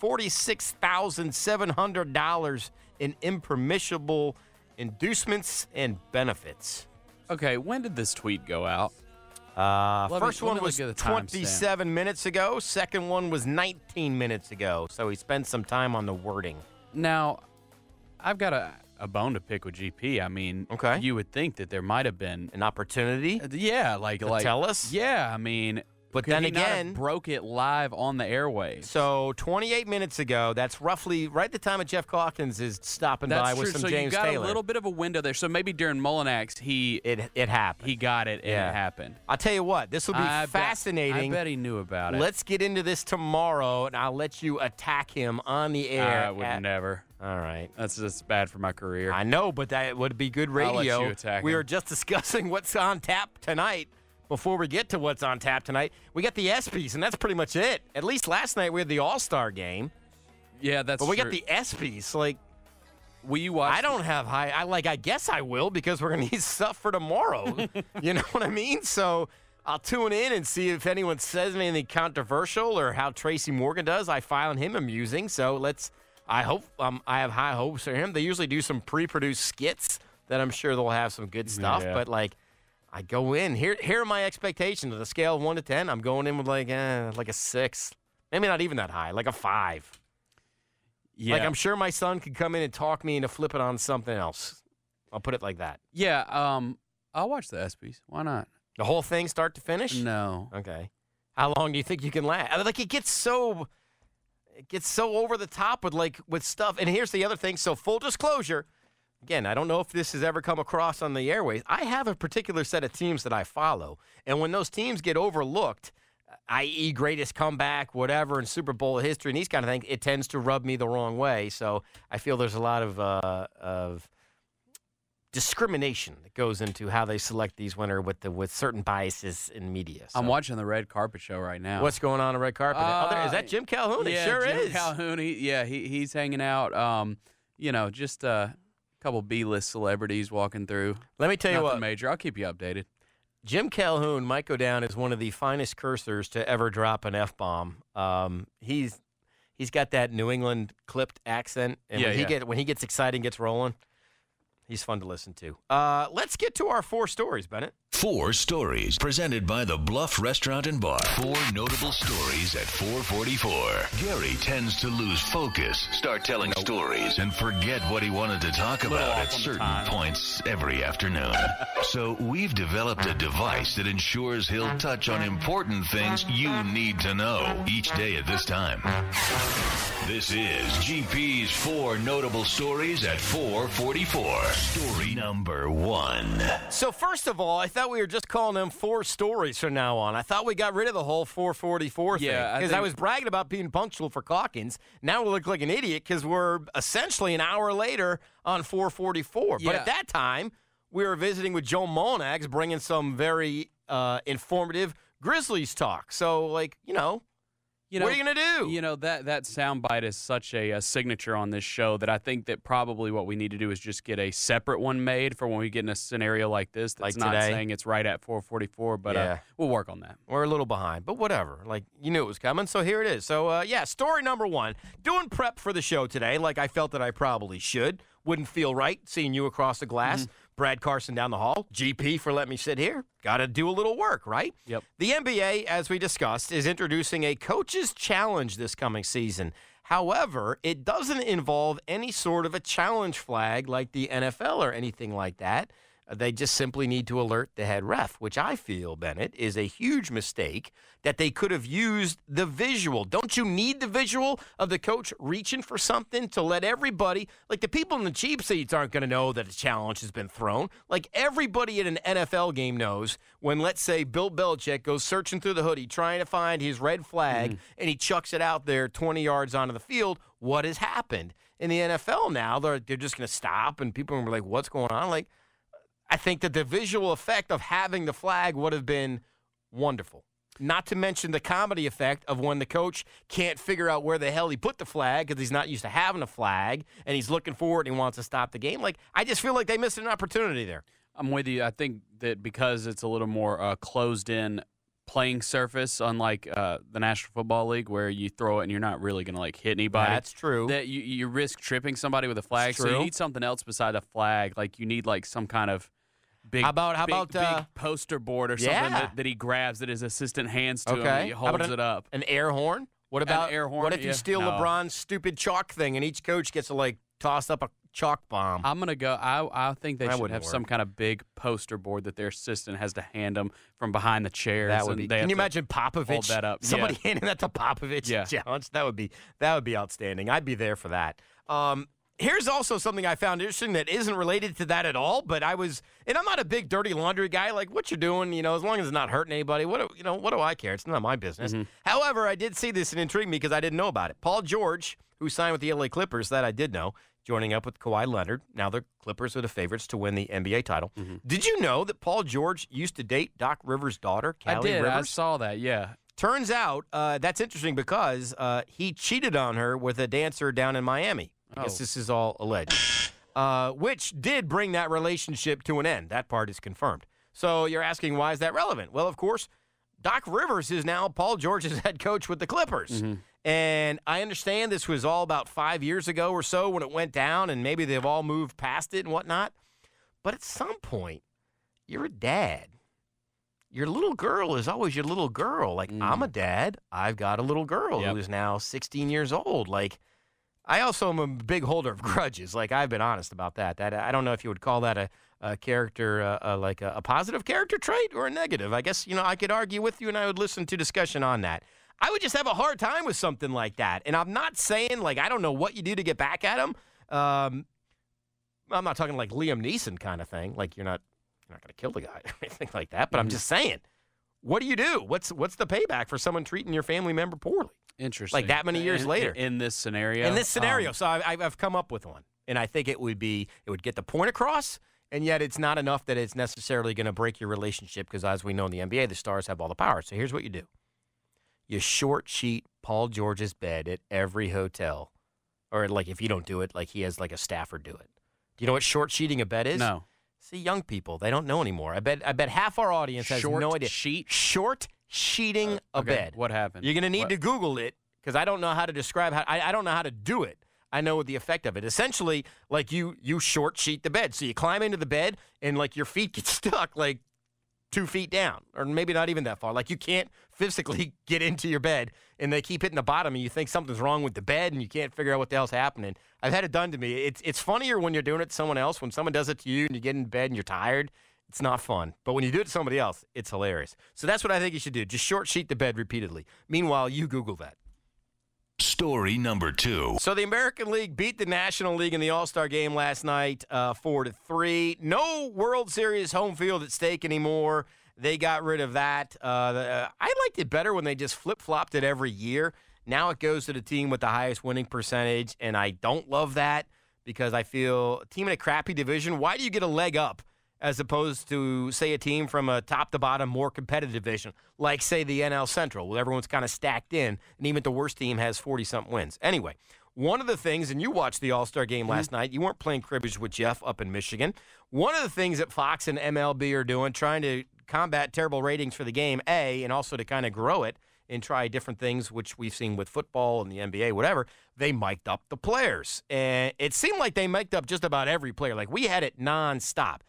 $46,700 in impermissible inducements and benefits. Okay, when did this tweet go out? First one was 27 minutes ago. Second one was 19 minutes ago. So he spent some time on the wording. Now, I've got a bone to pick with GP. I mean, you would think that there might have been an opportunity. Like tell us. Yeah, I mean, but could then he again, not have broke it live on the airwaves. So 28 minutes ago, that's roughly right the time that Jeff Calkins is stopping by with some James Taylor. So you got Taylor. a little bit of a window there. So maybe during Mullinax, it happened. He got it and it happened. I'll tell you what, this will be fascinating. I bet he knew about it. Let's get into this tomorrow, and I'll let you attack him on the air. I would never. All right. That's just bad for my career. I know, but that would be good radio. I'll let you attack we him. were just discussing what's on tap tonight. Before we get to what's on tap tonight, we got the ESPYs, and that's pretty much it. At least last night we had the All-Star game. Yeah, that's But we true. got the ESPYs. Like, will you watch? I don't have high. I guess I will because we're going to need stuff for tomorrow. You know what I mean? So I'll tune in and see if anyone says anything controversial or how Tracy Morgan does. I find him amusing. So I hope I have high hopes for him. They usually do some pre-produced skits that I'm sure they'll have some good stuff. Yeah. But like, I go in here are my expectations. On a scale of 1 to 10, I'm going in with like a 6, maybe not even that high, like a 5. Yeah. Like I'm sure my son could come in and talk me into flipping on something else. I'll put it like that. Yeah, I'll watch the ESPYs. Why not? The whole thing, start to finish? No. Okay. How long do you think you can last? Like it gets so over the top with stuff. And here's the other thing. So full disclosure. Again, I don't know if this has ever come across on the airways. I have a particular set of teams that I follow. And when those teams get overlooked, i.e. greatest comeback, whatever, in Super Bowl history and these kind of things, it tends to rub me the wrong way. So I feel there's a lot of discrimination that goes into how they select these winners with certain biases in media. So. I'm watching the red carpet show right now. What's going on the red carpet? Is that Jim Calhoun? Yeah, it sure Jim is. Calhoun. He's hanging out. Just a couple B-list celebrities walking through. Let me tell you Nothing what. major. I'll keep you updated. Jim Calhoun might go down as one of the finest cursors to ever drop an F-bomb. He's got that New England clipped accent, and when he gets excited and gets rolling, He's fun to listen to. Let's get to our 4 stories, Bennett. 4 stories presented by the Bluff Restaurant and Bar. 4 notable stories at 4:44. Gary tends to lose focus, start telling stories, and forget what he wanted to talk about at certain points every afternoon. So we've developed a device that ensures he'll touch on important things you need to know each day at this time. This is GP's 4 notable stories at 4:44. Story number 1. So first of all, I thought we were just calling them 4 stories from now on. I thought we got rid of the whole 4:44 thing. Because I was bragging about being punctual for Calkins. Now we look like an idiot because we're essentially an hour later on 4:44. But at that time, we were visiting with Joe Molinax, bringing some very informative Grizzlies talk. So, like, what are you going to do? You know, that soundbite is such a signature on this show that I think that probably what we need to do is just get a separate one made for when we get in a scenario like this that's like not today. saying it's right at 4:44, but we'll work on that. We're a little behind, but whatever. Like, you knew it was coming, so here it is. So, story number 1. Doing prep for the show today like I felt that I probably should. Wouldn't feel right seeing you across the glass. Brad Carson down the hall. GP for let me sit here. Got to do a little work, right? Yep. The NBA, as we discussed, is introducing a coach's challenge this coming season. However, it doesn't involve any sort of a challenge flag like the NFL or anything like that. They just simply need to alert the head ref, which I feel, Bennett, is a huge mistake that they could have used the visual. Don't you need the visual of the coach reaching for something to let everybody, like the people in the cheap seats aren't going to know that a challenge has been thrown. Like everybody at an NFL game knows when, let's say, Bill Belichick goes searching through the hoodie trying to find his red flag and he chucks it out there 20 yards onto the field, what has happened? In the NFL now, they're just going to stop and people are going to be like, what's going on? Like, I think that the visual effect of having the flag would have been wonderful. Not to mention the comedy effect of when the coach can't figure out where the hell he put the flag because he's not used to having a flag and he's looking for it and he wants to stop the game. Like, I just feel like they missed an opportunity there. I'm with you. I think that because it's a little more closed-in playing surface, unlike the National Football League where you throw it and you're not really going to like hit anybody. That's true. That you risk tripping somebody with a flag. So you need something else beside a flag. Like you need like some kind of big, big poster board or something that he grabs that his assistant hands to him and he holds it up. An air horn? What about an air horn? What if you steal LeBron's stupid chalk thing and each coach gets to like toss up a chalk bomb? I'm gonna go. I think they should have some kind of big poster board that their assistant has to hand them from behind the chairs. That would be. Can you imagine Popovich? Hold that up. Somebody handing that to Popovich. Challenge. That would be outstanding. I'd be there for that. Here's also something I found interesting that isn't related to that at all, but and I'm not a big dirty laundry guy. Like, what you're doing, as long as it's not hurting anybody, what do I care? It's not my business. However, I did see this and intrigued me because I didn't know about it. Paul George, who signed with the LA Clippers, that I did know, joining up with Kawhi Leonard. Now the Clippers are the favorites to win the NBA title. Did you know that Paul George used to date Doc Rivers' daughter, Callie Rivers? I saw that, yeah. Turns out that's interesting because he cheated on her with a dancer down in Miami. I guess this is all alleged, which did bring that relationship to an end. That part is confirmed. So you're asking, why is that relevant? Well, of course, Doc Rivers is now Paul George's head coach with the Clippers. And I understand this was all about 5 years ago or so when it went down, and maybe they've all moved past it and whatnot. But at some point, you're a dad. Your little girl is always your little girl. Like, I'm a dad. I've got a little girl who is now 16 years old. Like, I also am a big holder of grudges. Like, I've been honest about that. I don't know if you would call that a character, like a positive character trait or a negative. I guess, I could argue with you and I would listen to discussion on that. I would just have a hard time with something like that. And I'm not saying, like, I don't know what you do to get back at him. I'm not talking like Liam Neeson kind of thing. Like, you're not going to kill the guy or anything like that. But I'm just saying, what do you do? What's the payback for someone treating your family member poorly? Interesting. Like that many years later. In this scenario? In this scenario. So I've come up with one. And I think it would get the point across, and yet it's not enough that it's necessarily going to break your relationship because, as we know in the NBA, the stars have all the power. So here's what you do. You short sheet Paul George's bed at every hotel. Or, like, if you don't do it, like he has, like, a staffer do it. Do you know what short sheeting a bed is? No. See, young people, they don't know anymore. I bet half our audience has no idea. Short sheeting a bed. What happened? You're going to need to Google it because I don't know how to describe I don't know how to do it. I know the effect of it. Essentially, like you short sheet the bed. So you climb into the bed and like your feet get stuck like 2 feet down, or maybe not even that far. Like you can't physically get into your bed, and they keep hitting the bottom, and you think something's wrong with the bed, and you can't figure out what the hell's happening. I've had it done to me. It's funnier when you're doing it to someone else. When someone does it to you and you get in bed and you're tired, it's not fun. But when you do it to somebody else, it's hilarious. So that's what I think you should do. Just short sheet the bed repeatedly. Meanwhile, you Google that. Story number 2. So the American League beat the National League in the All-Star game last night 4-3. No World Series home field at stake anymore. They got rid of that. I liked it better when they just flip-flopped it every year. Now it goes to the team with the highest winning percentage, and I don't love that because I feel a team in a crappy division, why do you get a leg up as opposed to, say, a team from a top-to-bottom, more competitive division, like, say, the NL Central, where everyone's kind of stacked in, and even the worst team has 40-something wins. Anyway, one of the things, and you watched the All-Star game last night, you weren't playing cribbage with Jeff up in Michigan. One of the things that Fox and MLB are doing, trying to combat terrible ratings for the game, and also to kind of grow it and try different things, which we've seen with football and the NBA, whatever, they mic'd up the players. And it seemed like they mic'd up just about every player. Like, we had it nonstop.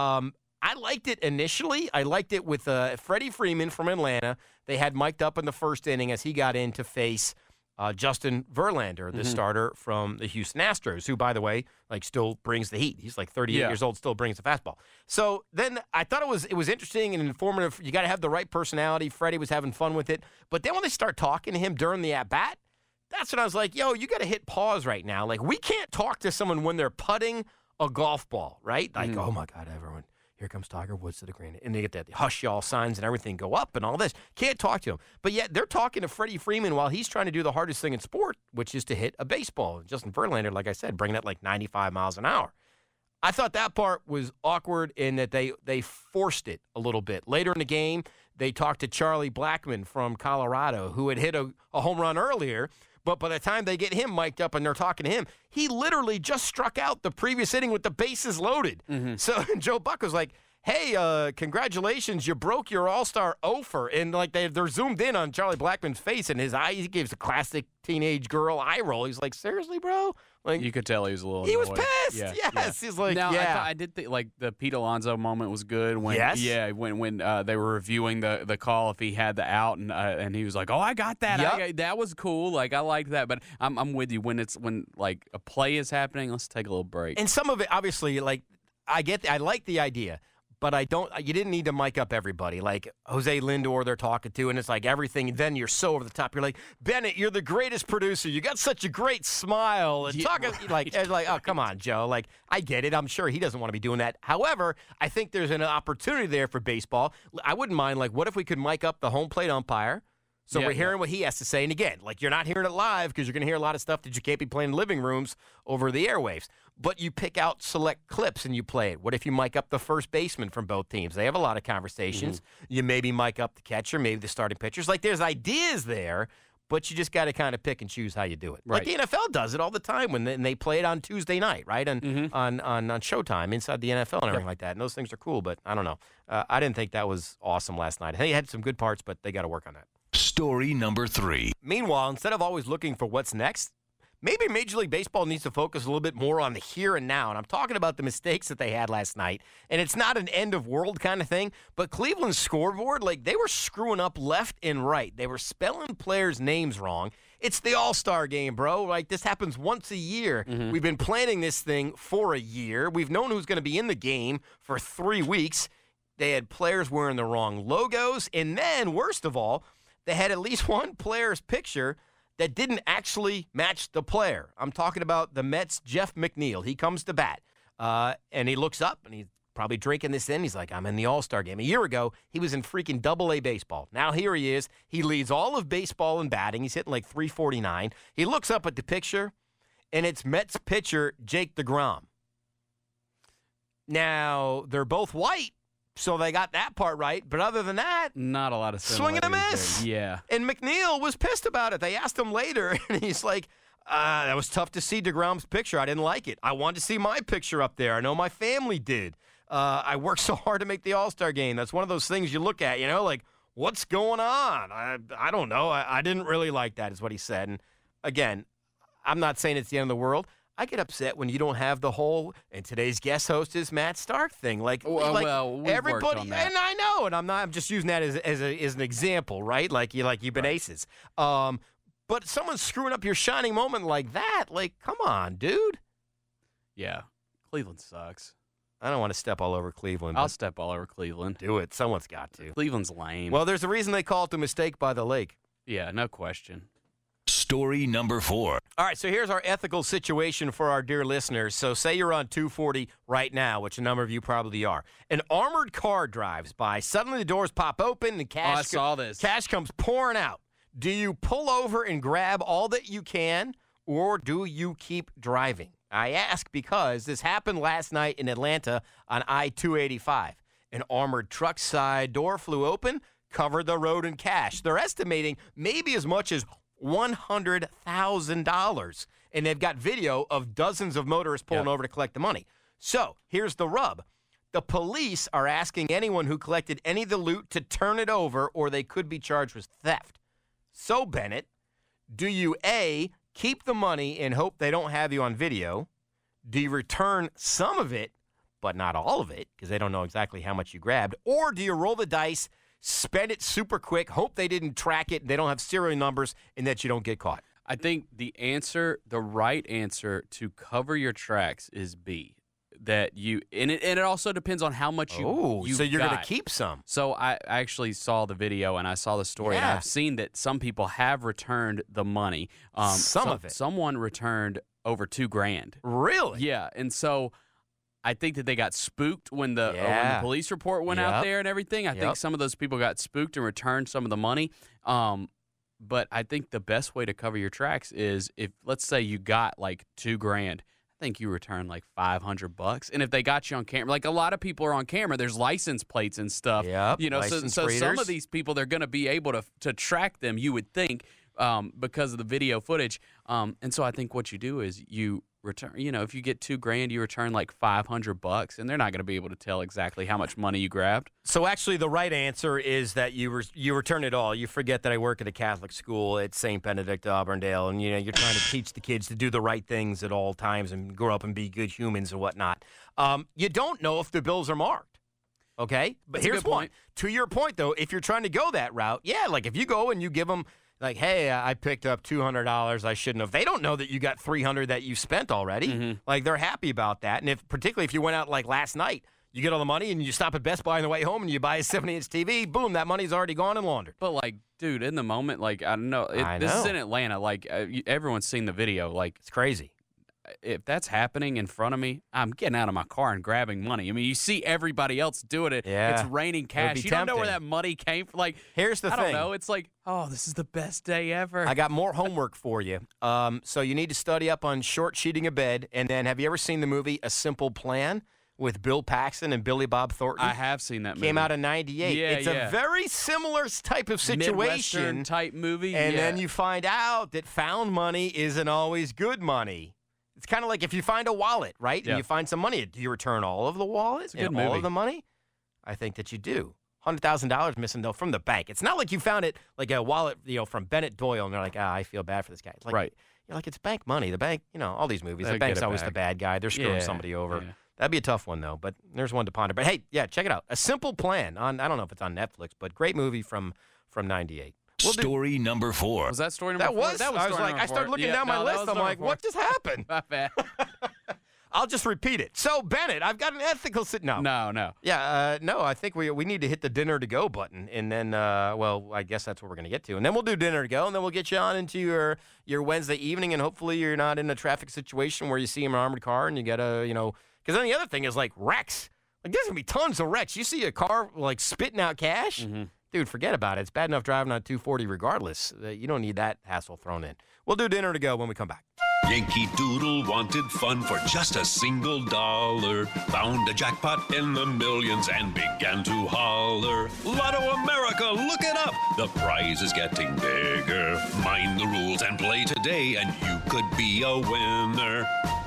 I liked it initially. I liked it with Freddie Freeman from Atlanta. They had mic'd up in the first inning as he got in to face Justin Verlander, the starter from the Houston Astros, who, by the way, like still brings the heat. He's like 38 years old, still brings the fastball. So then I thought it was interesting and informative. You got to have the right personality. Freddie was having fun with it. But then when they start talking to him during the at-bat, that's when I was like, yo, you got to hit pause right now. Like, we can't talk to someone when they're putting a golf ball, right? Like, oh, my God, everyone, here comes Tiger Woods to the green. And they get that hush y'all signs and everything go up and all this. Can't talk to him. But yet they're talking to Freddie Freeman while he's trying to do the hardest thing in sport, which is to hit a baseball. Justin Verlander, like I said, bringing it like 95 miles an hour. I thought that part was awkward in that they forced it a little bit. Later in the game, they talked to Charlie Blackmon from Colorado, who had hit a home run earlier. But by the time they get him mic'd up and they're talking to him, he literally just struck out the previous inning with the bases loaded. So Joe Buck was like, hey, congratulations, you broke your all-star offer. And like they're zoomed in on Charlie Blackmon's face, and his eye, he gives a classic teenage girl eye roll. He's like, seriously, bro? Like, you could tell he was a little He was annoyed. pissed. Yes. He's like, now, yeah. I did think like the Pete Alonso moment was good when when they were reviewing the call if he had the out and he was like, oh, I got that. That was cool. Like, I liked that. But I'm with you when like a play is happening. Let's take a little break. And some of it, obviously, like I like the idea. But you didn't need to mic up everybody. Like Jose Lindor they're talking to, and it's like everything. Then you're so over the top. You're like, Bennett, you're the greatest producer. You got such a great smile. And talking like, oh, come on, Joe. Like, I get it. I'm sure he doesn't want to be doing that. However, I think there's an opportunity there for baseball. I wouldn't mind, like, what if we could mic up the home plate umpire? So we're hearing what he has to say. And again, like, you're not hearing it live because you're going to hear a lot of stuff that you can't be playing in living rooms over the airwaves. But you pick out select clips and you play it. What if you mic up the first baseman from both teams? They have a lot of conversations. You maybe mic up the catcher, maybe the starting pitchers. Like, there's ideas there, but you just got to kind of pick and choose how you do it. Like the NFL does it all the time when they play it on Tuesday night, right? On Showtime inside the NFL and everything like that. And those things are cool, but I don't know. I didn't think that was awesome last night. I think it had some good parts, but they got to work on that. Story number 3. Meanwhile, instead of always looking for what's next, maybe Major League Baseball needs to focus a little bit more on the here and now. And I'm talking about the mistakes that they had last night. And it's not an end of world kind of thing, but Cleveland's scoreboard, like, they were screwing up left and right. They were spelling players' names wrong. It's the All-Star game, bro. Like, this happens once a year. We've been planning this thing for a year. We've known who's going to be in the game for 3 weeks. They had players wearing the wrong logos. And then, worst of all, they had at least one player's picture that didn't actually match the player. I'm talking about the Mets' Jeff McNeil. He comes to bat, and he looks up, and he's probably drinking this in. He's like, I'm in the All-Star game. A year ago, he was in freaking Double-A baseball. Now here he is. He leads all of baseball in batting. He's hitting like 349. He looks up at the picture, and it's Mets pitcher Jake DeGrom. Now, they're both white. So they got that part right. But other than that, not a lot of swing and a miss. There. Yeah. And McNeil was pissed about it. They asked him later, and he's like, that was tough to see DeGrom's picture. I didn't like it. I wanted to see my picture up there. I know my family did. I worked so hard to make the All-Star game. That's one of those things you look at, like, what's going on? I don't know. I didn't really like that is what he said. And, again, I'm not saying it's the end of the world. I get upset when you don't have the whole, and today's guest host is Matt Stark thing. Like everybody, and I know, and I'm just using that as an example, right? Like you've been aces. But someone's screwing up your shining moment like that. Like, come on, dude. Yeah, Cleveland sucks. I don't want to step all over Cleveland. I'll step all over Cleveland. Do it. Someone's got to. Cleveland's lame. Well, there's a reason they call it the mistake by the lake. Yeah, no question. Story number 4. All right, so here's our ethical situation for our dear listeners. So say you're on 240 right now, which a number of you probably are. An armored car drives by. Suddenly the doors pop open and I saw this. Cash comes pouring out. Do you pull over and grab all that you can, or do you keep driving? I ask because this happened last night in Atlanta on I-285. An armored truck side door flew open, covered the road in cash. They're estimating maybe as much as $100,000. And they've got video of dozens of motorists pulling over to collect the money. So here's the rub. The police are asking anyone who collected any of the loot to turn it over, or they could be charged with theft. So, Bennett, do you A, keep the money and hope they don't have you on video? Do you return some of it, but not all of it, because they don't know exactly how much you grabbed? Or do you roll the dice, spend it super quick, hope they didn't track it, they don't have serial numbers, and that you don't get caught? I think the right answer to cover your tracks is B. That you and it also depends on how much you so you're got. going to keep some. So I actually saw the video and I saw the story and I've seen that some people have returned the money. Some of it. Someone returned over $2,000. Really? Yeah, and so I think that they got spooked when the police report went out there and everything. I think some of those people got spooked and returned some of the money. But I think the best way to cover your tracks is if, let's say, you got like $2,000. I think you return like $500, and if they got you on camera, like a lot of people are on camera, there's license plates and stuff. Yep, you know, so some of these people, they're going to be able to track them. You would think because of the video footage, and so I think what you do is you return. You know, if you get $2,000, you return like $500, and they're not going to be able to tell exactly how much money you grabbed. So actually, the right answer is that you return it all. You forget that I work at a Catholic school at St. Benedict Auburndale, and you know you're trying to teach the kids to do the right things at all times and grow up and be good humans and whatnot. You don't know if the bills are marked. Okay, but here's one. To your point, though, if you're trying to go that route, like if you go and you give them. Like, hey, I picked up $200. I shouldn't have. They don't know that you got $300 that you spent already. Mm-hmm. Like, they're happy about that. And particularly if you went out like last night, you get all the money and you stop at Best Buy on the way home and you buy a 70-inch TV. Boom, that money's already gone and laundered. But like, dude, in the moment, like I don't know. This is in Atlanta. Like everyone's seen the video. Like it's crazy. If that's happening in front of me, I'm getting out of my car and grabbing money. I mean, you see everybody else doing it. Yeah. It's raining cash. You don't know where that money came from. Like, here's the thing. I don't know. It's like, oh, this is the best day ever. I got more homework for you. So you need to study up on short sheeting a bed. And then have you ever seen the movie A Simple Plan with Bill Paxton and Billy Bob Thornton? I have seen that movie. Came out in 98. Yeah, it's a very similar type of situation. Midwestern type movie. And then you find out that found money isn't always good money. It's kind of like if you find a wallet, right, and you find some money, do you return all of the wallet and all of the money? I think that you do. $100,000 missing, though, from the bank. It's not like you found it like a wallet, from Bennett Doyle, and they're like, I feel bad for this guy. It's like, you're like, it's bank money. The bank, all these movies, the bank's always the bad guy. They're screwing somebody over. Yeah. That'd be a tough one, though, but there's one to ponder. But, hey, check it out. A Simple Plan. I don't know if it's on Netflix, but great movie from 98. Story number 4. Was that story number 4? I started looking down my list. I'm like, what just happened? Not bad. I'll just repeat it. So, Bennett, I've got an ethical No. Yeah, no, I think we need to hit the dinner to go button. And then, I guess that's what we're going to get to. And then we'll do dinner to go, and then we'll get you on into your Wednesday evening, and hopefully you're not in a traffic situation where you see an armored car and you got to, because then the other thing is like wrecks. Like, there's going to be tons of wrecks. You see a car, like, spitting out cash? Mm-hmm. Dude, forget about it. It's bad enough driving on 240 regardless. You don't need that hassle thrown in. We'll do dinner to go when we come back. Yankee Doodle wanted fun for just a single $1. Found a jackpot in the millions and began to holler. Lotto America, look it up. The prize is getting bigger. Mind the rules and play today, and you could be a winner.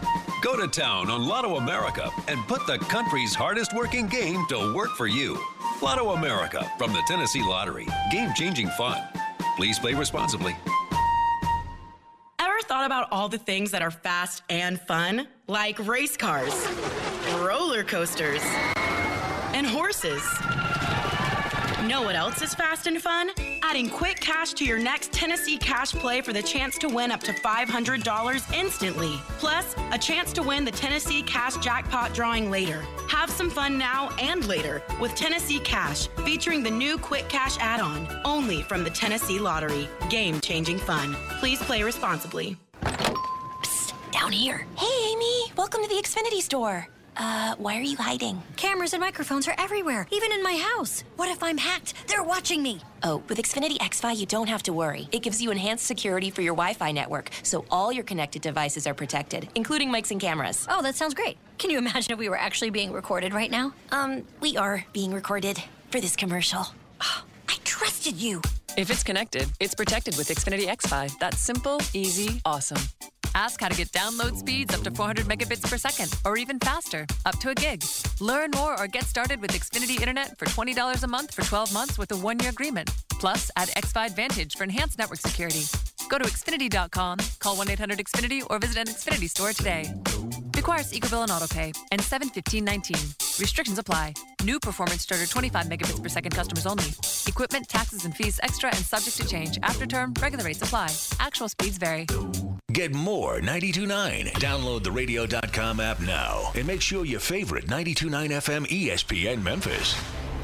Go to town on Lotto America and put the country's hardest working game to work for you. Lotto America from the Tennessee Lottery. Game-changing fun. Please play responsibly. thought about all the things that are fast and fun? Like race cars, roller coasters, and horses. Know what else is fast and fun? Adding quick cash to your next Tennessee Cash play for the chance to win up to $500 instantly. Plus, a chance to win the Tennessee Cash jackpot drawing later. Have some fun now and later with Tennessee Cash, featuring the new Quick Cash add-on, only from the Tennessee Lottery. Game-changing fun. Please play responsibly. Psst, down here. Hey, Amy. Welcome to the Xfinity store. Why are you hiding? Cameras and microphones are everywhere, even in my house. What if I'm hacked? They're watching me. Oh, with Xfinity XFi, you don't have to worry. It gives you enhanced security for your Wi-Fi network, so all your connected devices are protected, including mics and cameras. Oh, that sounds great. Can you imagine if we were actually being recorded right now? We are being recorded for this commercial. Oh, I trusted you. If it's connected, it's protected with Xfinity XFi. That's simple, easy, awesome. Ask how to get download speeds up to 400 megabits per second, or even faster, up to a gig. Learn more or get started with Xfinity Internet for $20 a month for 12 months with a 1-year agreement. Plus, add XFi Advantage for enhanced network security. Go to Xfinity.com, call 1-800-XFINITY, or visit an Xfinity store today. Requires Ecobill and AutoPay, and 7/15/19. Restrictions apply. New performance charter 25 megabits per second customers only. Equipment, taxes, and fees extra and subject to change. After term, regular rates apply. Actual speeds vary. Get more 92.9. Download the radio.com app now and make sure your favorite 92.9 FM ESPN Memphis.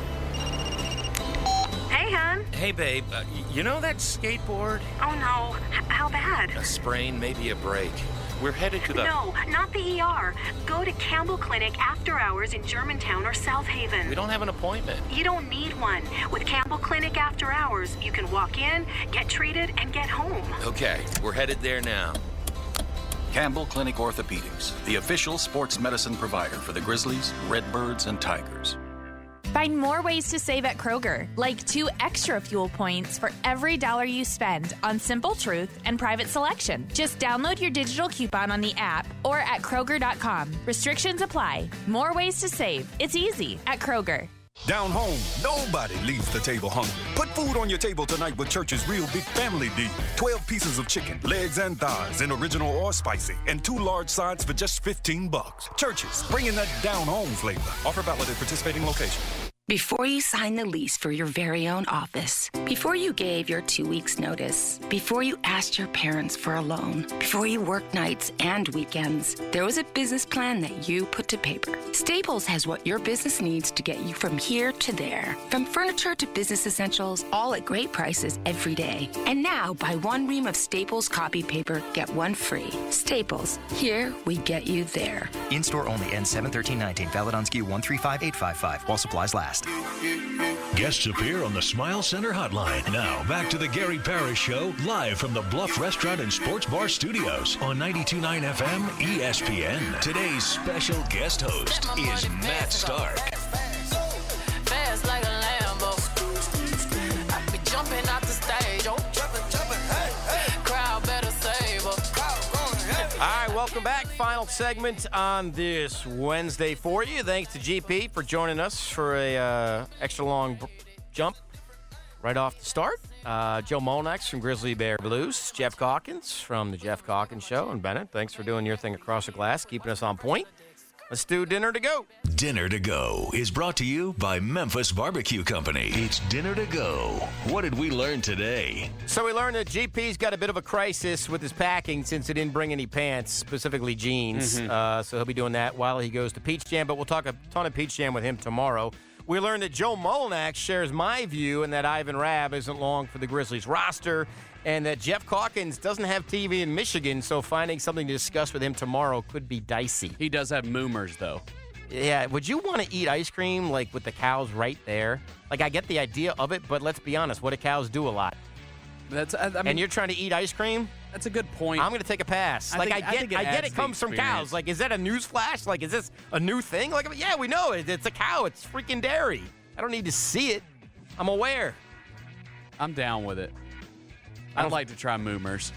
Hey, hon. Hey, babe. You know that skateboard? Oh, no. How bad? A sprain, maybe a break. We're headed to the... No, not the ER. Go to Campbell Clinic after hours in Germantown or South Haven. We don't have an appointment. You don't need one. With Campbell Clinic after hours, you can walk in, get treated, and get home. Okay, we're headed there now. Campbell Clinic Orthopedics, the official sports medicine provider for the Grizzlies, Redbirds, and Tigers. Find more ways to save at Kroger, like 2 extra fuel points for every $1 you spend on Simple Truth and Private Selection. Just download your digital coupon on the app or at Kroger.com. Restrictions apply. More ways to save. It's easy at Kroger. Down home, nobody leaves the table hungry. Put food on your table tonight with Church's Real Big Family Deal. 12 pieces of chicken, legs and thighs in original or spicy, and 2 large sides for just $15. Church's, bringing that down home flavor. Offer valid at participating location. Before you signed the lease for your very own office, before you gave your 2 weeks' notice, before you asked your parents for a loan, before you worked nights and weekends, there was a business plan that you put to paper. Staples has what your business needs to get you from here to there. From furniture to business essentials, all at great prices every day. And now, buy 1 ream of Staples copy paper, get 1 free. Staples, here we get you there. In-store only, ends 7/13/19. Valid on SKU 135855 while supplies last. Guests appear on the Smile Center Hotline. Now, back to the Gary Parrish Show, live from the Bluff Restaurant and Sports Bar Studios on 92.9 FM ESPN. Today's special guest host is Matt Stark. Fast like a Lambo. I be jumping out the stage. Oh, jumping, hey. Crowd better save up. All right, welcome back. Final segment on this Wednesday for you. Thanks to GP for joining us for a extra long jump right off the start. Joe Molnax from Grizzly Bear Blues. Jeff Calkins from the Jeff Calkins Show. And Bennett, thanks for doing your thing across the glass, keeping us on point. Let's do Dinner to Go. Dinner to Go is brought to you by Memphis Barbecue Company. It's Dinner to Go. What did we learn today? So we learned that GP's got a bit of a crisis with his packing since he didn't bring any pants, specifically jeans. So he'll be doing that while he goes to Peach Jam, but we'll talk a ton of Peach Jam with him tomorrow. We learned that Joe Molnax shares my view and that Ivan Rabb isn't long for the Grizzlies roster, and that Jeff Calkins doesn't have TV in Michigan, so finding something to discuss with him tomorrow could be dicey. He does have moomers, though. Yeah, would you want to eat ice cream, like, with the cows right there? Like, I get the idea of it, but let's be honest, what do cows do a lot? I mean, and you're trying to eat ice cream? That's a good point. I'm going to take a pass. I get it comes from cows. Like, is that a news flash? Like, is this a new thing? Like, yeah, we know it. It's a cow. It's freaking dairy. I don't need to see it. I'm aware. I'm down with it. I'd like to try moomers.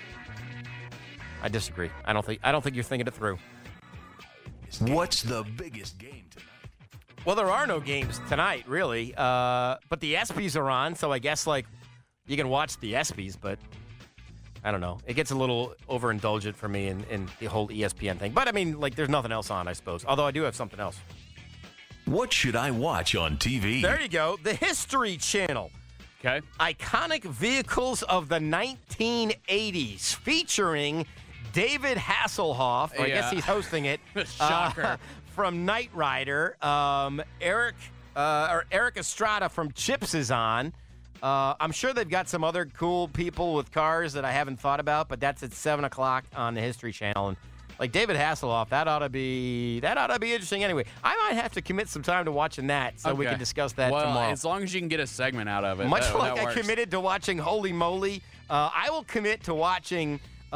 I disagree. I don't think you're thinking it through. What's the biggest game tonight? Well, there are no games tonight, really. But the ESPYs are on, so I guess, like, you can watch the ESPYs, but I don't know. It gets a little overindulgent for me in the whole ESPN thing. But, I mean, like, there's nothing else on, I suppose. Although I do have something else. What should I watch on TV? There you go. The History Channel. Okay. Iconic vehicles of the 1980s, featuring David Hasselhoff. I guess he's hosting it. Shocker. From Knight Rider. Eric Estrada from Chips is on. I'm sure they've got some other cool people with cars that I haven't thought about, but that's at 7 o'clock on the History Channel. And like David Hasselhoff, that ought to be interesting anyway. I might have to commit some time to watching that so we can discuss that tomorrow. As long as you can get a segment out of it. Much like that I works. committed to watching Holy Moly, I will commit to watching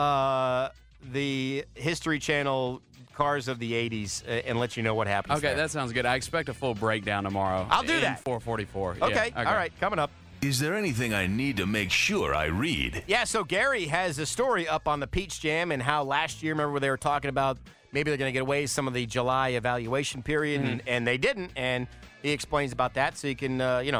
the History Channel cars of the 80s and let you know what happens. Okay, that sounds good. I expect a full breakdown tomorrow. I'll do that. 4:44. Okay, all right, coming up. Is there anything I need to make sure I read? Yeah, so Gary has a story up on the Peach Jam and how last year, remember, they were talking about maybe they're going to get away some of the July evaluation period, and they didn't. And he explains about that, so you can,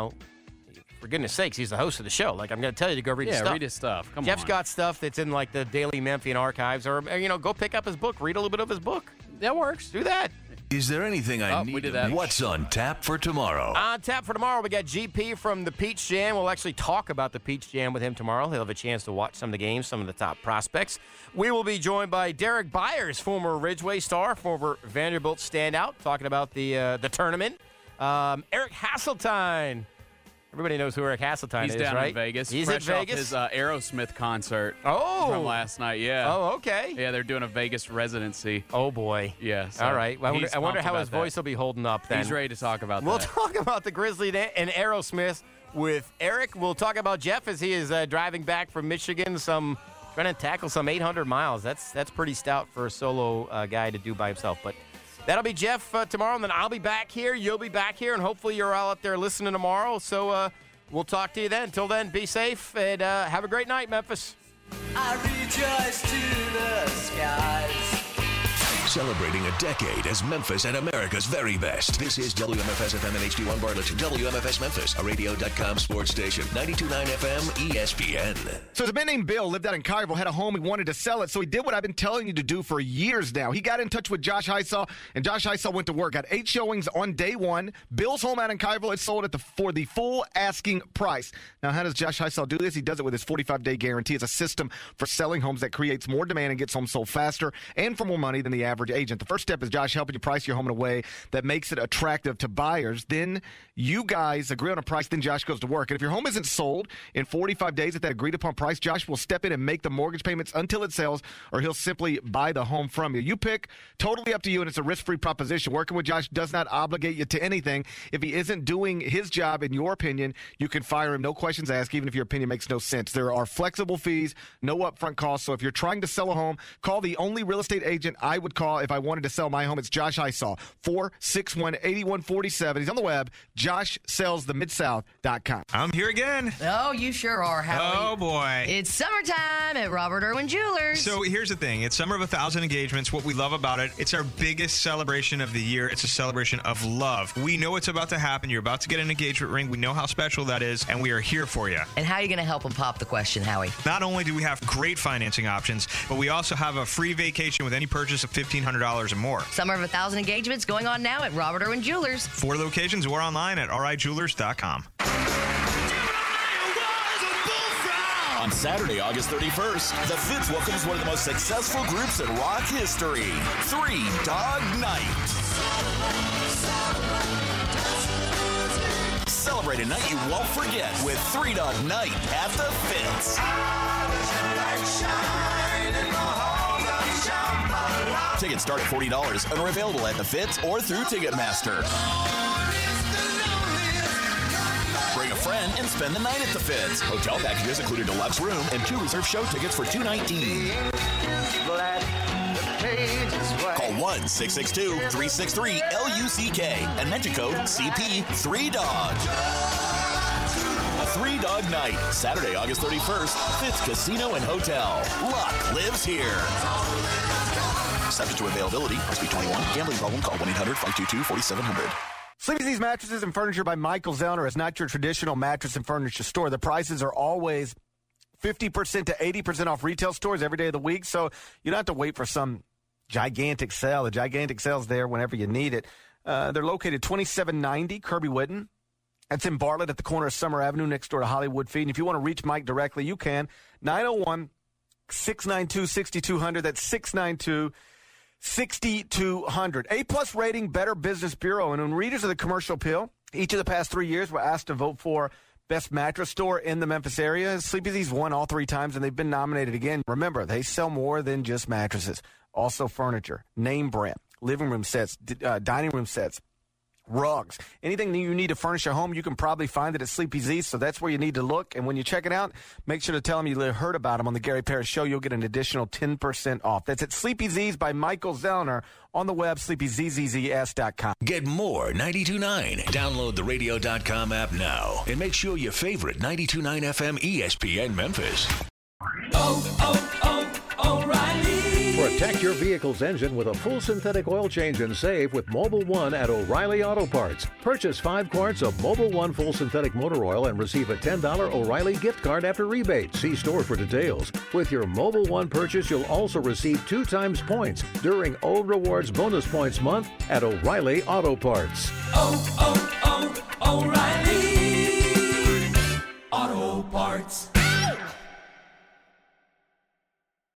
for goodness sakes, he's the host of the show. Like, I'm going to tell you to go read his stuff. Yeah, read his stuff. Come on. Jeff's got stuff that's in, like, the Daily Memphian archives, or go pick up his book, read a little bit of his book. That works. Do that. Is there anything I need to know? What's on tap for tomorrow? On tap for tomorrow, we got GP from the Peach Jam. We'll actually talk about the Peach Jam with him tomorrow. He'll have a chance to watch some of the games, some of the top prospects. We will be joined by Derek Byers, former Ridgeway star, former Vanderbilt standout, talking about the tournament. Eric Hasseltine. Everybody knows who Eric Hasseltine is, right? He's down in Vegas. He's fresh at Vegas. Off his Aerosmith concert from last night, yeah. Oh, okay. Yeah, they're doing a Vegas residency. Oh, boy. Yeah. So all right. Well, I wonder how his voice will be holding up then. He's ready to talk about We'll that. talk about the Grizzlies and Aerosmith with Eric. We'll talk about Jeff as he is driving back from Michigan, trying to tackle some 800 miles. That's pretty stout for a solo guy to do by himself. But that'll be Jeff tomorrow, and then I'll be back here. You'll be back here, and hopefully you're all out there listening tomorrow. So we'll talk to you then. Until then, be safe, and have a great night, Memphis. I rejoice to the skies. Celebrating a decade as Memphis and America's very best. This is WMFS-FM and HD1 Bartlett. WMFS Memphis, a radio.com sports station. 92.9 FM ESPN. So the man named Bill lived out in Cairo, had a home, he wanted to sell it, so he did what I've been telling you to do for years now. He got in touch with Josh Hysaw, and Josh Hysaw went to work. Got 8 showings on day one. Bill's home out in Cairo, it's sold for the full asking price. Now, how does Josh Hysaw do this? He does it with his 45-day guarantee. It's a system for selling homes that creates more demand and gets homes sold faster and for more money than the average agent. The first step is Josh helping you price your home in a way that makes it attractive to buyers. Then you guys agree on a price, then Josh goes to work. And if your home isn't sold in 45 days at that agreed upon price, Josh will step in and make the mortgage payments until it sells, or he'll simply buy the home from you. You pick, totally up to you, and it's a risk-free proposition. Working with Josh does not obligate you to anything. If he isn't doing his job, in your opinion, you can fire him, no questions asked, even if your opinion makes no sense. There are flexible fees, no upfront costs. So if you're trying to sell a home, call the only real estate agent I would call if I wanted to sell my home. It's Josh Hysaw, 461-8147. He's on the web, joshsellsthemidsouth.com. I'm here again. Oh, you sure are, Howie. Oh, boy. It's summertime at Robert Irwin Jewelers. So here's the thing. It's Summer of 1,000 Engagements. What we love about it, it's our biggest celebration of the year. It's a celebration of love. We know what's about to happen. You're about to get an engagement ring. We know how special that is, and we are here for you. And how are you going to help them pop the question, Howie? Not only do we have great financing options, but we also have a free vacation with any purchase of $1,500 or more. Summer of 1,000 Engagements going on now at Robert Irwin Jewelers. 4 locations or online at rijewelers.com. On Saturday, August 31st, the Fits welcomes one of the most successful groups in rock history, 3 Dog Night. Celebrate a night you won't forget with 3 Dog Night at the Fits. Tickets start at $40 and are available at the Fits or through Ticketmaster. Bring a friend and spend the night at the Fits. Hotel packages include a deluxe room and 2 reserved show tickets for $219. Call 1-662-363-LUCK and mention code CP3DOG. 3 Dog Night, Saturday, August 31st, Fitz Casino and Hotel. Luck lives here. Subject to availability. Must be 21. Gambling problem? Call 1-800-522-4700. Sleepy's Ease Mattresses and Furniture by Michael Zellner is not your traditional mattress and furniture store. The prices are always 50% to 80% off retail stores every day of the week. So you don't have to wait for some gigantic sale. The gigantic sale's there whenever you need it. They're located 2790 Kirby Whitten. That's in Bartlett at the corner of Summer Avenue next door to Hollywood Feed. And if you want to reach Mike directly, you can. 901-692-6200. That's 692-6200. A-plus rating, Better Business Bureau. And when readers of the Commercial Appeal, each of the past 3 years were asked to vote for best mattress store in the Memphis area. Sleepy Z's won all 3 times, and they've been nominated again. Remember, they sell more than just mattresses. Also furniture, name brand, living room sets, dining room sets, rugs. Anything that you need to furnish your home, you can probably find it at Sleepy Z's, so that's where you need to look. And when you check it out, make sure to tell them you heard about them on the Gary Parrish Show. You'll get an additional 10% off. That's at Sleepy Z's by Michael Zellner on the web, sleepyzzs.com. Get more 92.9. Download the radio.com app now and make sure your favorite 92.9 FM ESPN Memphis. O'Reilly. Protect your vehicle's engine with a full synthetic oil change and save with Mobil 1 at O'Reilly Auto Parts. Purchase 5 quarts of Mobil 1 full synthetic motor oil and receive a $10 O'Reilly gift card after rebate. See store for details. With your Mobil 1 purchase, you'll also receive 2 times points during Old Rewards Bonus Points Month at O'Reilly Auto Parts. O'Reilly Auto Parts.